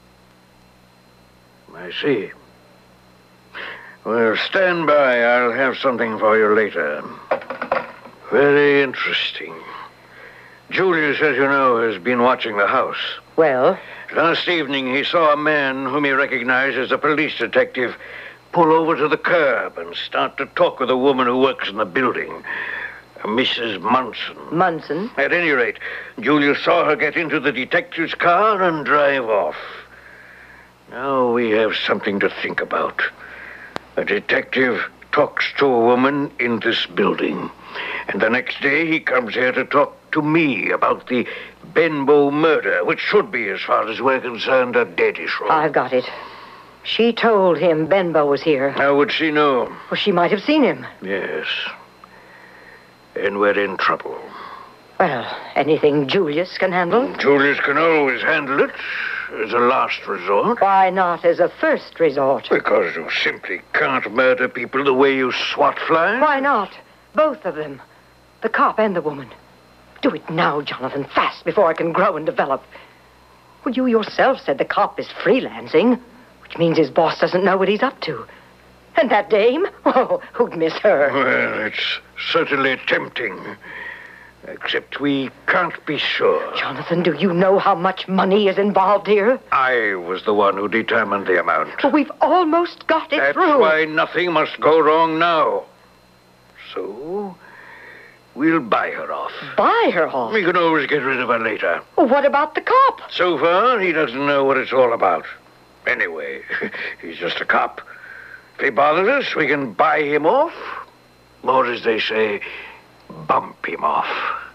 I see. Well, stand by. I'll have something for you later. Very interesting. Julius, as you know, has been watching the house. Well? Last evening, he saw a man whom he recognized as a police detective pull over to the curb and start to talk with a woman who works in the building, Missus Munson. Munson? At any rate, Julius saw her get into the detective's car and drive off. Now we have something to think about. A detective talks to a woman in this building, and the next day he comes here to talk to me about the Benbow murder, which should be, as far as we're concerned, a dead issue. I've got it. She told him Benbow was here. How would she know? Well, she might have seen him. Yes. And we're in trouble. Well, anything Julius can handle? Julius can always handle it as a last resort. Why not as a first resort? Because you simply can't murder people the way you swat flies. Why not? Both of them. The cop and the woman. Do it now, Jonathan, fast, before I can grow and develop. Well, you yourself said the cop is freelancing, which means his boss doesn't know what he's up to. And that dame? Oh, who'd miss her? Well, it's certainly tempting. Except we can't be sure. Jonathan, do you know how much money is involved here? I was the one who determined the amount. Well, we've almost got it That's through. why nothing must go wrong now. So, we'll buy her off. Buy her off? We can always get rid of her later. Well, what about the cop? So far, he doesn't know what it's all about. Anyway, he's just a cop. If he bothers us, we can buy him off. Or, as they say, bump him off.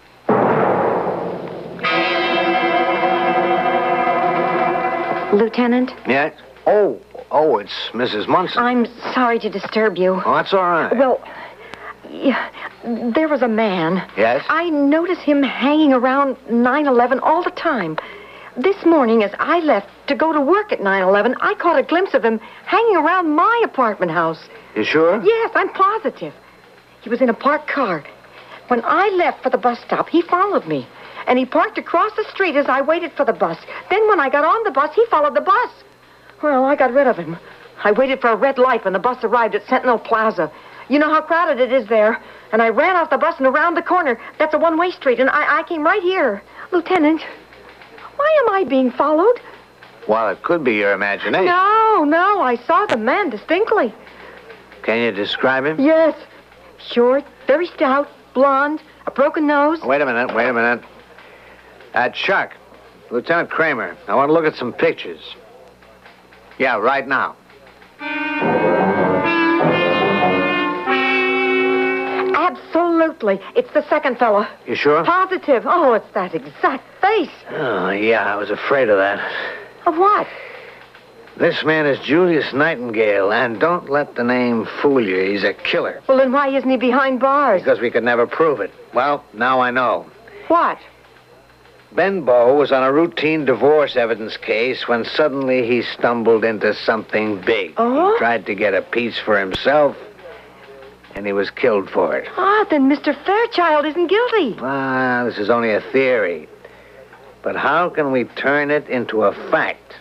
Lieutenant? Yeah? Oh, oh, it's Missus Munson. I'm sorry to disturb you. Oh, that's all right. Well, yeah, there was a man. Yes? I noticed him hanging around nine eleven all the time. This morning, as I left to go to work at nine eleven, I caught a glimpse of him hanging around my apartment house. You sure? Yes, I'm positive. He was in a parked car. When I left for the bus stop, he followed me. And he parked across the street as I waited for the bus. Then when I got on the bus, he followed the bus. Well, I got rid of him. I waited for a red light when the bus arrived at Sentinel Plaza. You know how crowded it is there. And I ran off the bus and around the corner. That's a one-way street, and I, I came right here. Lieutenant, why am I being followed? Well, it could be your imagination. No, no, I saw the man distinctly. Can you describe him? Yes. Short, very stout, blonde, a broken nose. Wait a minute, wait a minute. Uh, Chuck, Lieutenant Kramer, I want to look at some pictures. Yeah, right now. Absolutely. It's the second fella. You sure? Positive. Oh, it's that exact face. Oh, yeah, I was afraid of that. Of what? This man is Julius Nightingale, and don't let the name fool you. He's a killer. Well, then why isn't he behind bars? Because we could never prove it. Well, now I know. What? Benbow was on a routine divorce evidence case when suddenly he stumbled into something big. Oh? He tried to get a piece for himself, and he was killed for it. Ah, then Mister Fairchild isn't guilty. Ah, this is only a theory. But how can we turn it into a fact?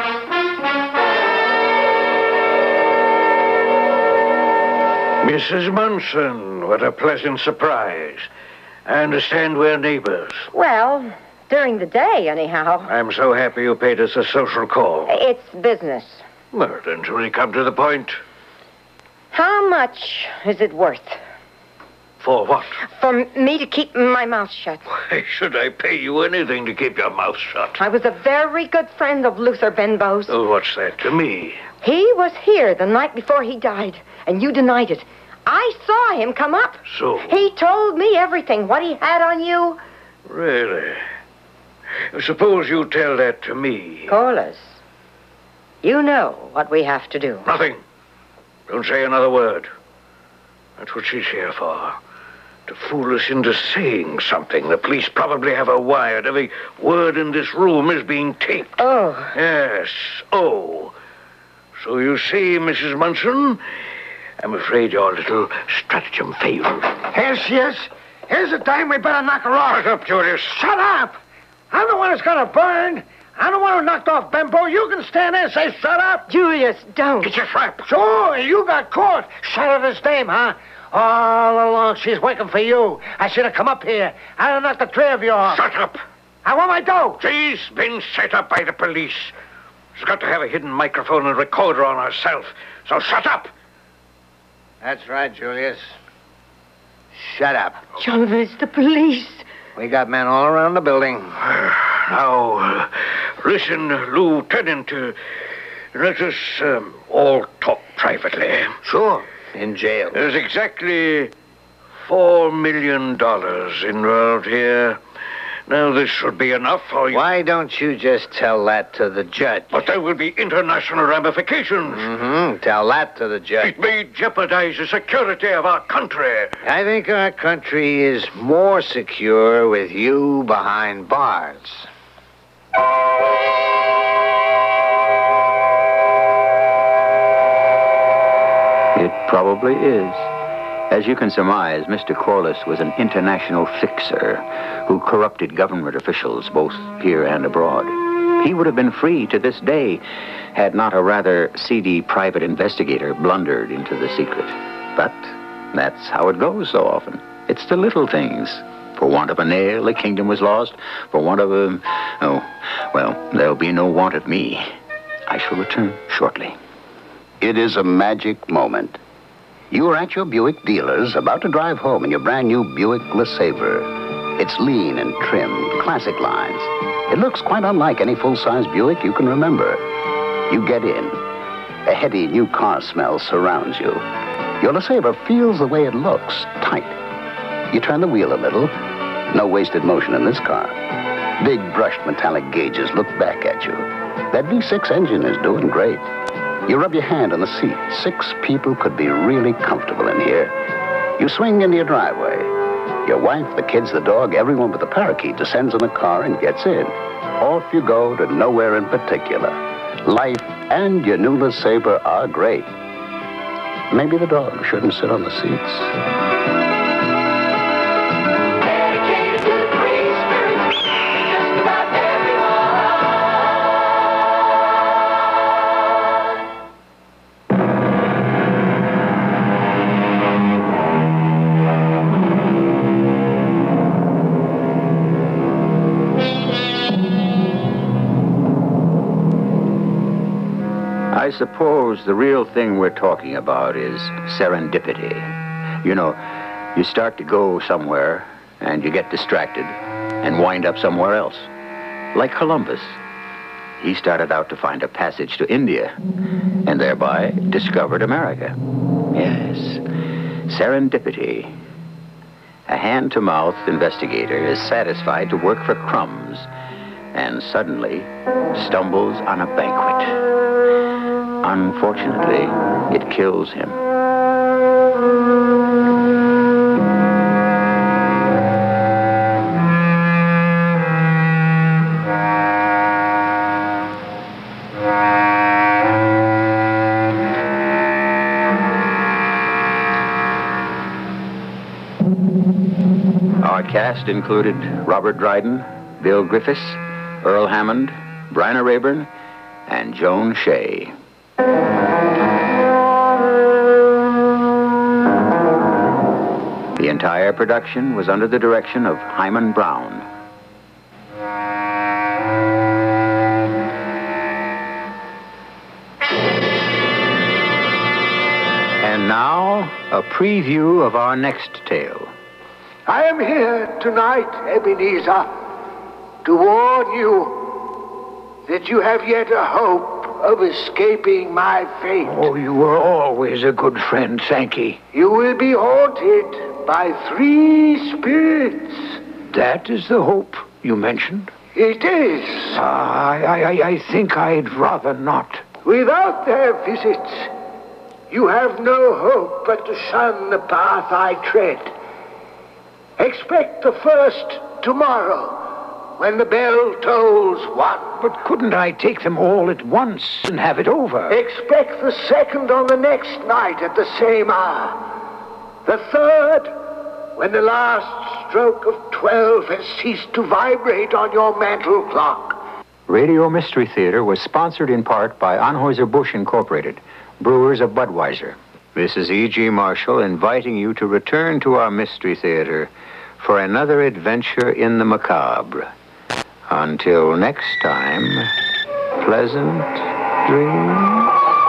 Missus Munson, what a pleasant surprise. I understand we're neighbors. Well, during the day, anyhow. I'm so happy you paid us a social call. It's business. Well, then, shall we come to the point? How much is it worth? For what? For me to keep my mouth shut. Why should I pay you anything to keep your mouth shut? I was a very good friend of Luther Benbow's. Oh, what's that to me? He was here the night before he died, and you denied it. I saw him come up. So? He told me everything, what he had on you. Really? Suppose you tell that to me. Corliss, you know what we have to do. Nothing. Don't say another word. That's what she's here for. To fool us into saying something. The police probably have her wired. Every word in this room is being taped. Oh. Yes. Oh. So you see, Missus Munson, I'm afraid your little stratagem failed. Yes, yes. Here's the time we better knock her off. Shut up, Julius. Shut up! I'm the one who's gonna burn. I'm the one who knocked off Benbow. You can stand there and say, shut up. Julius, don't. Get your strap. Sure, you got caught. Shout out his name, huh? All along, she's waiting for you. I should have come up here. I'd have knocked the three of you off. Shut up. I want my dough. She's been set up by the police. She's got to have a hidden microphone and recorder on herself. So shut up. That's right, Julius. Shut up. John, it's the police. We got men all around the building. Now, uh, listen, Lieutenant. Uh, let us um, all talk privately. Sure. In jail. There's exactly four million dollars involved here. Now, this should be enough for you. Why don't you just tell that to the judge? But there will be international ramifications. Mm-hmm. Tell that to the judge. It may jeopardize the security of our country. I think our country is more secure with you behind bars. It probably is. As you can surmise, Mister Corliss was an international fixer who corrupted government officials both here and abroad. He would have been free to this day had not a rather seedy private investigator blundered into the secret. But that's how it goes so often. It's the little things. For want of a nail, the kingdom was lost. For want of a... Oh, well, there'll be no want of me. I shall return shortly. It is a magic moment. You are at your Buick dealer's, about to drive home in your brand new Buick LeSabre. It's lean and trim, classic lines. It looks quite unlike any full-size Buick you can remember. You get in. A heady new car smell surrounds you. Your LeSabre feels the way it looks, tight. You turn the wheel a little. No wasted motion in this car. Big brushed metallic gauges look back at you. That V six engine is doing great. You rub your hand on the seat. Six people could be really comfortable in here. You swing into your driveway. Your wife, the kids, the dog, everyone but the parakeet descends in the car and gets in. Off you go to nowhere in particular. Life and your new LeSabre are great. Maybe the dog shouldn't sit on the seats. I suppose the real thing we're talking about is serendipity. You know, you start to go somewhere and you get distracted and wind up somewhere else. Like Columbus, he started out to find a passage to India and thereby discovered America. Yes, serendipity. A hand-to-mouth investigator is satisfied to work for crumbs and suddenly stumbles on a banquet. Unfortunately, it kills him. Our cast included Robert Dryden, Bill Griffiths, Earl Hammond, Bryna Rayburn, and Joan Shea. The entire production was under the direction of Hyman Brown. And now, a preview of our next tale. I am here tonight, Ebenezer, to warn you that you have yet a hope of escaping my fate. Oh, you were always a good friend, Sankey. You will be haunted by three spirits. That is the hope you mentioned? It is. Uh, I, I, I think I'd rather not. Without their visits, you have no hope but to shun the path I tread. Expect the first tomorrow, when the bell tolls one. But couldn't I take them all at once and have it over? Expect the second on the next night at the same hour. The third, when the last stroke of twelve has ceased to vibrate on your mantel clock. Radio Mystery Theater was sponsored in part by Anheuser-Busch Incorporated, brewers of Budweiser. This is E G. Marshall inviting you to return to our Mystery Theater for another adventure in the macabre. Until next time, pleasant dreams.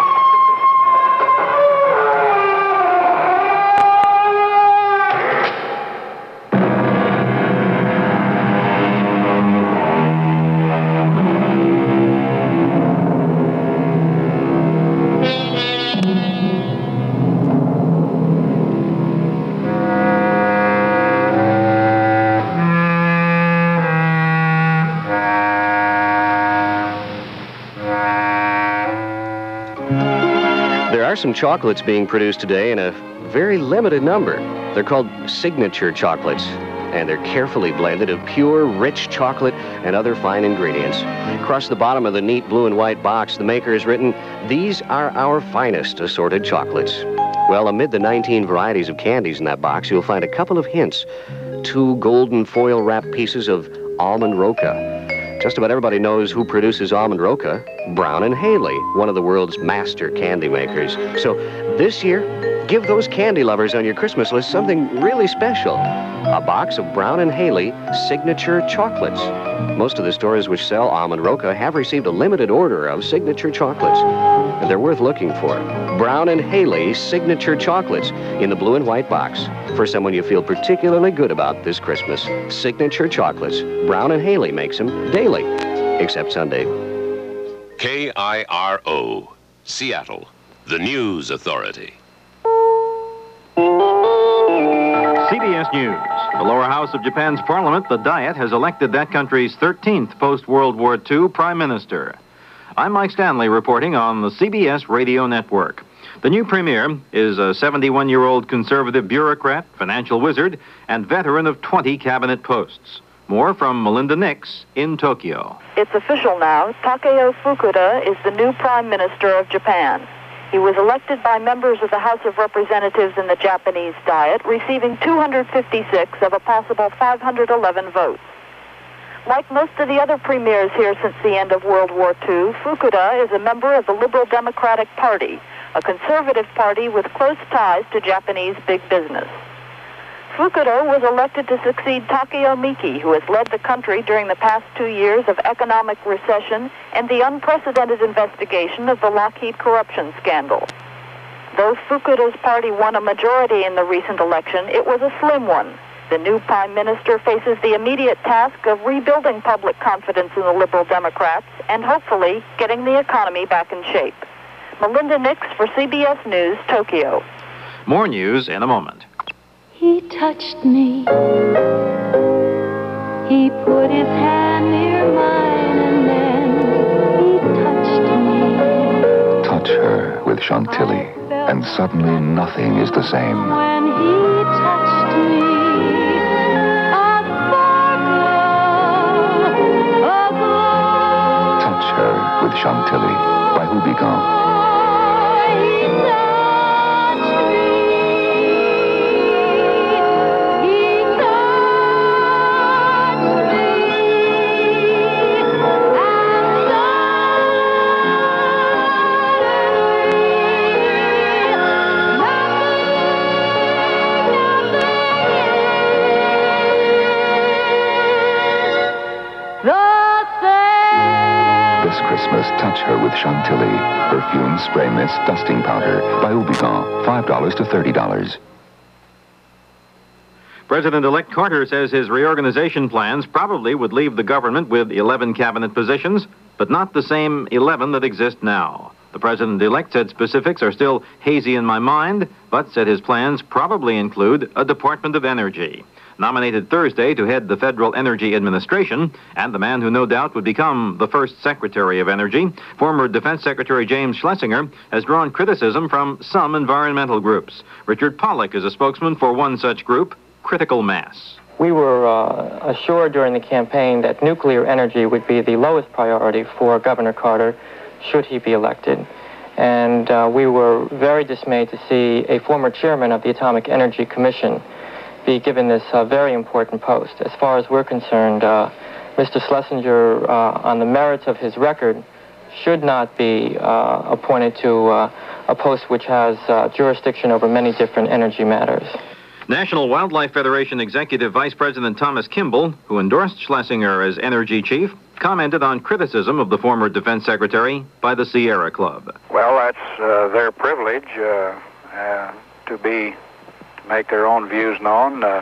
There are some chocolates being produced today in a very limited number. They're called signature chocolates, and they're carefully blended of pure, rich chocolate and other fine ingredients. Across the bottom of the neat blue and white box, the maker has written, "These are our finest assorted chocolates." Well, amid the nineteen varieties of candies in that box, you'll find a couple of hints. Two golden foil-wrapped pieces of almond roca. Just about everybody knows who produces almond roca. Brown and Haley, one of the world's master candy makers. So this year, give those candy lovers on your Christmas list something really special. A box of Brown and Haley signature chocolates. Most of the stores which sell almond roca have received a limited order of signature chocolates, and they're worth looking for. Brown and Haley signature chocolates in the blue and white box for someone you feel particularly good about this Christmas. Signature chocolates. Brown and Haley makes them daily, except Sunday. K I R O, Seattle, the News Authority. C B S News. The lower house of Japan's parliament, the Diet, has elected that country's thirteenth post-World War Two prime minister. I'm Mike Stanley reporting on the C B S radio network. The new premier is a seventy-one-year-old conservative bureaucrat, financial wizard, and veteran of twenty cabinet posts. More from Melinda Nix in Tokyo. It's official now. Takeo Fukuda is the new prime minister of Japan. He was elected by members of the House of Representatives in the Japanese Diet, receiving two hundred fifty-six of a possible five hundred eleven votes. Like most of the other premiers here since the end of World War Two, Fukuda is a member of the Liberal Democratic Party, a conservative party with close ties to Japanese big business. Fukuda was elected to succeed Takeo Miki, who has led the country during the past two years of economic recession and the unprecedented investigation of the Lockheed corruption scandal. Though Fukuda's party won a majority in the recent election, it was a slim one. The new prime minister faces the immediate task of rebuilding public confidence in the Liberal Democrats and hopefully getting the economy back in shape. Melinda Nix for C B S News, Tokyo. More news in a moment. He touched me. He put his hand near mine and then he touched me. Touch her with Chantilly, and suddenly nothing is the same. When he touched me, a sparkle, a glow. Touch her with Chantilly by Houbigant. Christmas, touch her with Chantilly. Perfume, spray mist, dusting powder. By Houbigant, five dollars to thirty dollars. President-elect Carter says his reorganization plans probably would leave the government with eleven cabinet positions, but not the same eleven that exist now. The president-elect said specifics are still hazy in my mind, but said his plans probably include a Department of Energy. Nominated Thursday to head the Federal Energy Administration, and the man who no doubt would become the first Secretary of Energy, former Defense Secretary James Schlesinger, has drawn criticism from some environmental groups. Richard Pollack is a spokesman for one such group, Critical Mass. We were uh, assured during the campaign that nuclear energy would be the lowest priority for Governor Carter should he be elected. And uh, we were very dismayed to see a former chairman of the Atomic Energy Commission be given this uh, very important post. As far as we're concerned, uh, Mister Schlesinger, uh, on the merits of his record, should not be uh, appointed to uh, a post which has uh, jurisdiction over many different energy matters. National Wildlife Federation Executive Vice President Thomas Kimball, who endorsed Schlesinger as energy chief, commented on criticism of the former defense secretary by the Sierra Club. Well, that's uh, their privilege uh, uh, to be make their own views known. Uh,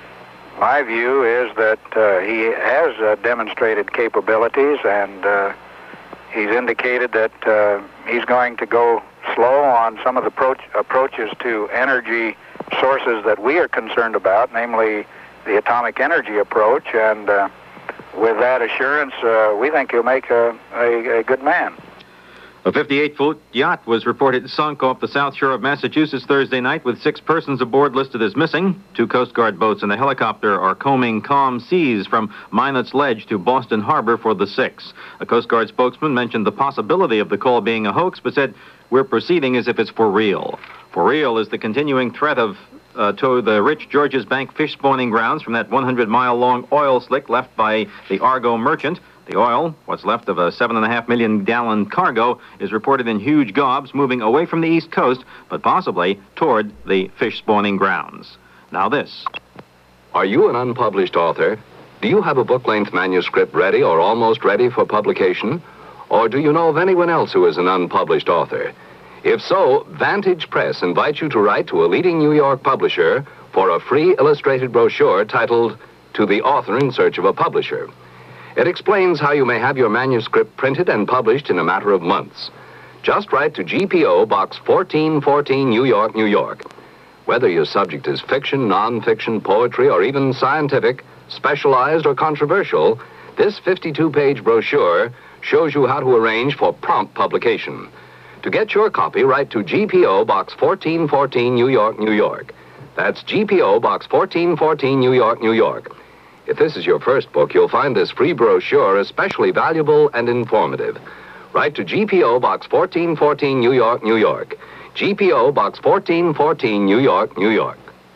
my view is that uh, he has uh, demonstrated capabilities, and uh, he's indicated that uh, he's going to go slow on some of the approach approaches to energy sources that we are concerned about, namely the atomic energy approach, and uh, with that assurance, uh, we think he'll make a, a, a good man. A fifty-eight foot yacht was reported sunk off the south shore of Massachusetts Thursday night with six persons aboard listed as missing. Two Coast Guard boats and a helicopter are combing calm seas from Minot's Ledge to Boston Harbor for the six. A Coast Guard spokesman mentioned the possibility of the call being a hoax, but said, "We're proceeding as if it's for real." For real is the continuing threat of uh, to the rich Georges Bank fish spawning grounds from that one hundred mile long oil slick left by the Argo Merchant. The oil, what's left of a seven and a half million gallon cargo, is reported in huge gobs moving away from the East Coast, but possibly toward the fish spawning grounds. Now this. Are you an unpublished author? Do you have a book-length manuscript ready or almost ready for publication? Or do you know of anyone else who is an unpublished author? If so, Vantage Press invites you to write to a leading New York publisher for a free illustrated brochure titled To the Author in Search of a Publisher. It explains how you may have your manuscript printed and published in a matter of months. Just write to G P O Box fourteen fourteen, New York, New York. Whether your subject is fiction, nonfiction, poetry, or even scientific, specialized, or controversial, this fifty-two page brochure shows you how to arrange for prompt publication. To get your copy, write to G P O Box fourteen fourteen, New York, New York. That's G P O Box fourteen fourteen, New York, New York. If this is your first book, you'll find this free brochure especially valuable and informative. Write to G P O Box fourteen fourteen, New York, New York. G P O Box fourteen fourteen, New York, New York.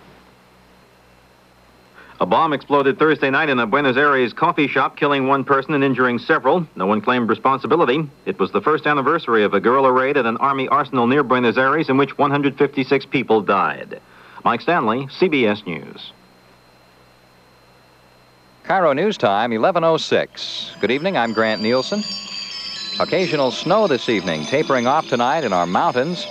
A bomb exploded Thursday night in a Buenos Aires coffee shop, killing one person and injuring several. No one claimed responsibility. It was the first anniversary of a guerrilla raid at an army arsenal near Buenos Aires in which one hundred fifty-six people died. Mike Stanley, C B S News. Cairo News Time, eleven oh six. Good evening, I'm Grant Nielsen. Occasional snow this evening, tapering off tonight in our mountains.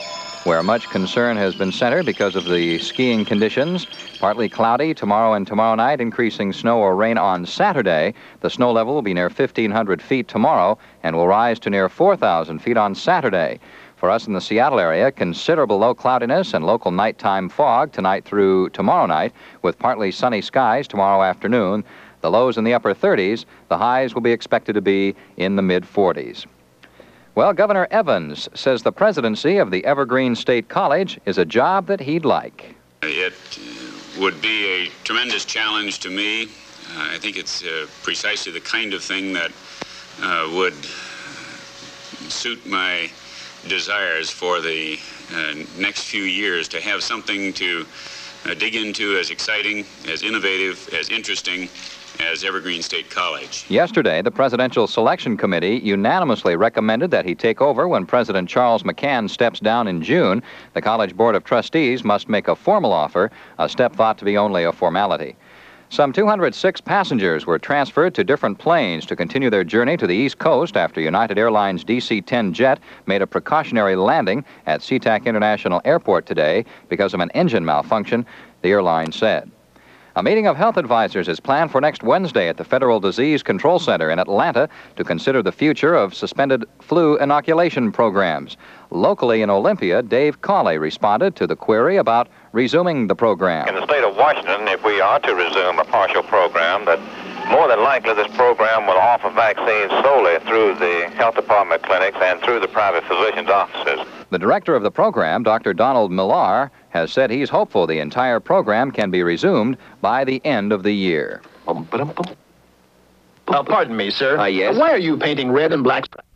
where much concern has been centered because of the skiing conditions. Partly cloudy tomorrow and tomorrow night, increasing snow or rain on Saturday. The snow level will be near fifteen hundred feet tomorrow and will rise to near four thousand feet on Saturday. For us in the Seattle area, considerable low cloudiness and local nighttime fog tonight through tomorrow night, with partly sunny skies tomorrow afternoon. The lows in the upper thirties, the highs will be expected to be in the mid forties. Well, Governor Evans says the presidency of the Evergreen State College is a job that he'd like. It would be a tremendous challenge to me. Uh, I think it's uh, precisely the kind of thing that uh, would suit my desires for the uh, next few years, to have something to uh, dig into as exciting, as innovative, as interesting as Evergreen State College. Yesterday, the Presidential Selection Committee unanimously recommended that he take over when President Charles McCann steps down in June. The College Board of Trustees must make a formal offer, a step thought to be only a formality. Some two hundred six passengers were transferred to different planes to continue their journey to the East Coast after United Airlines D C ten jet made a precautionary landing at SeaTac International Airport today because of an engine malfunction, the airline said. A meeting of health advisors is planned for next Wednesday at the Federal Disease Control Center in Atlanta to consider the future of suspended flu inoculation programs. Locally in Olympia, Dave Cawley responded to the query about resuming the program. In the state of Washington, if we are to resume a partial program, that more than likely this program will offer vaccines solely through the health department clinics and through the private physicians' offices. The director of the program, Doctor Donald Millar, has said he's hopeful the entire program can be resumed by the end of the year. Uh, pardon me, sir. Uh, yes? Why are you painting red and black?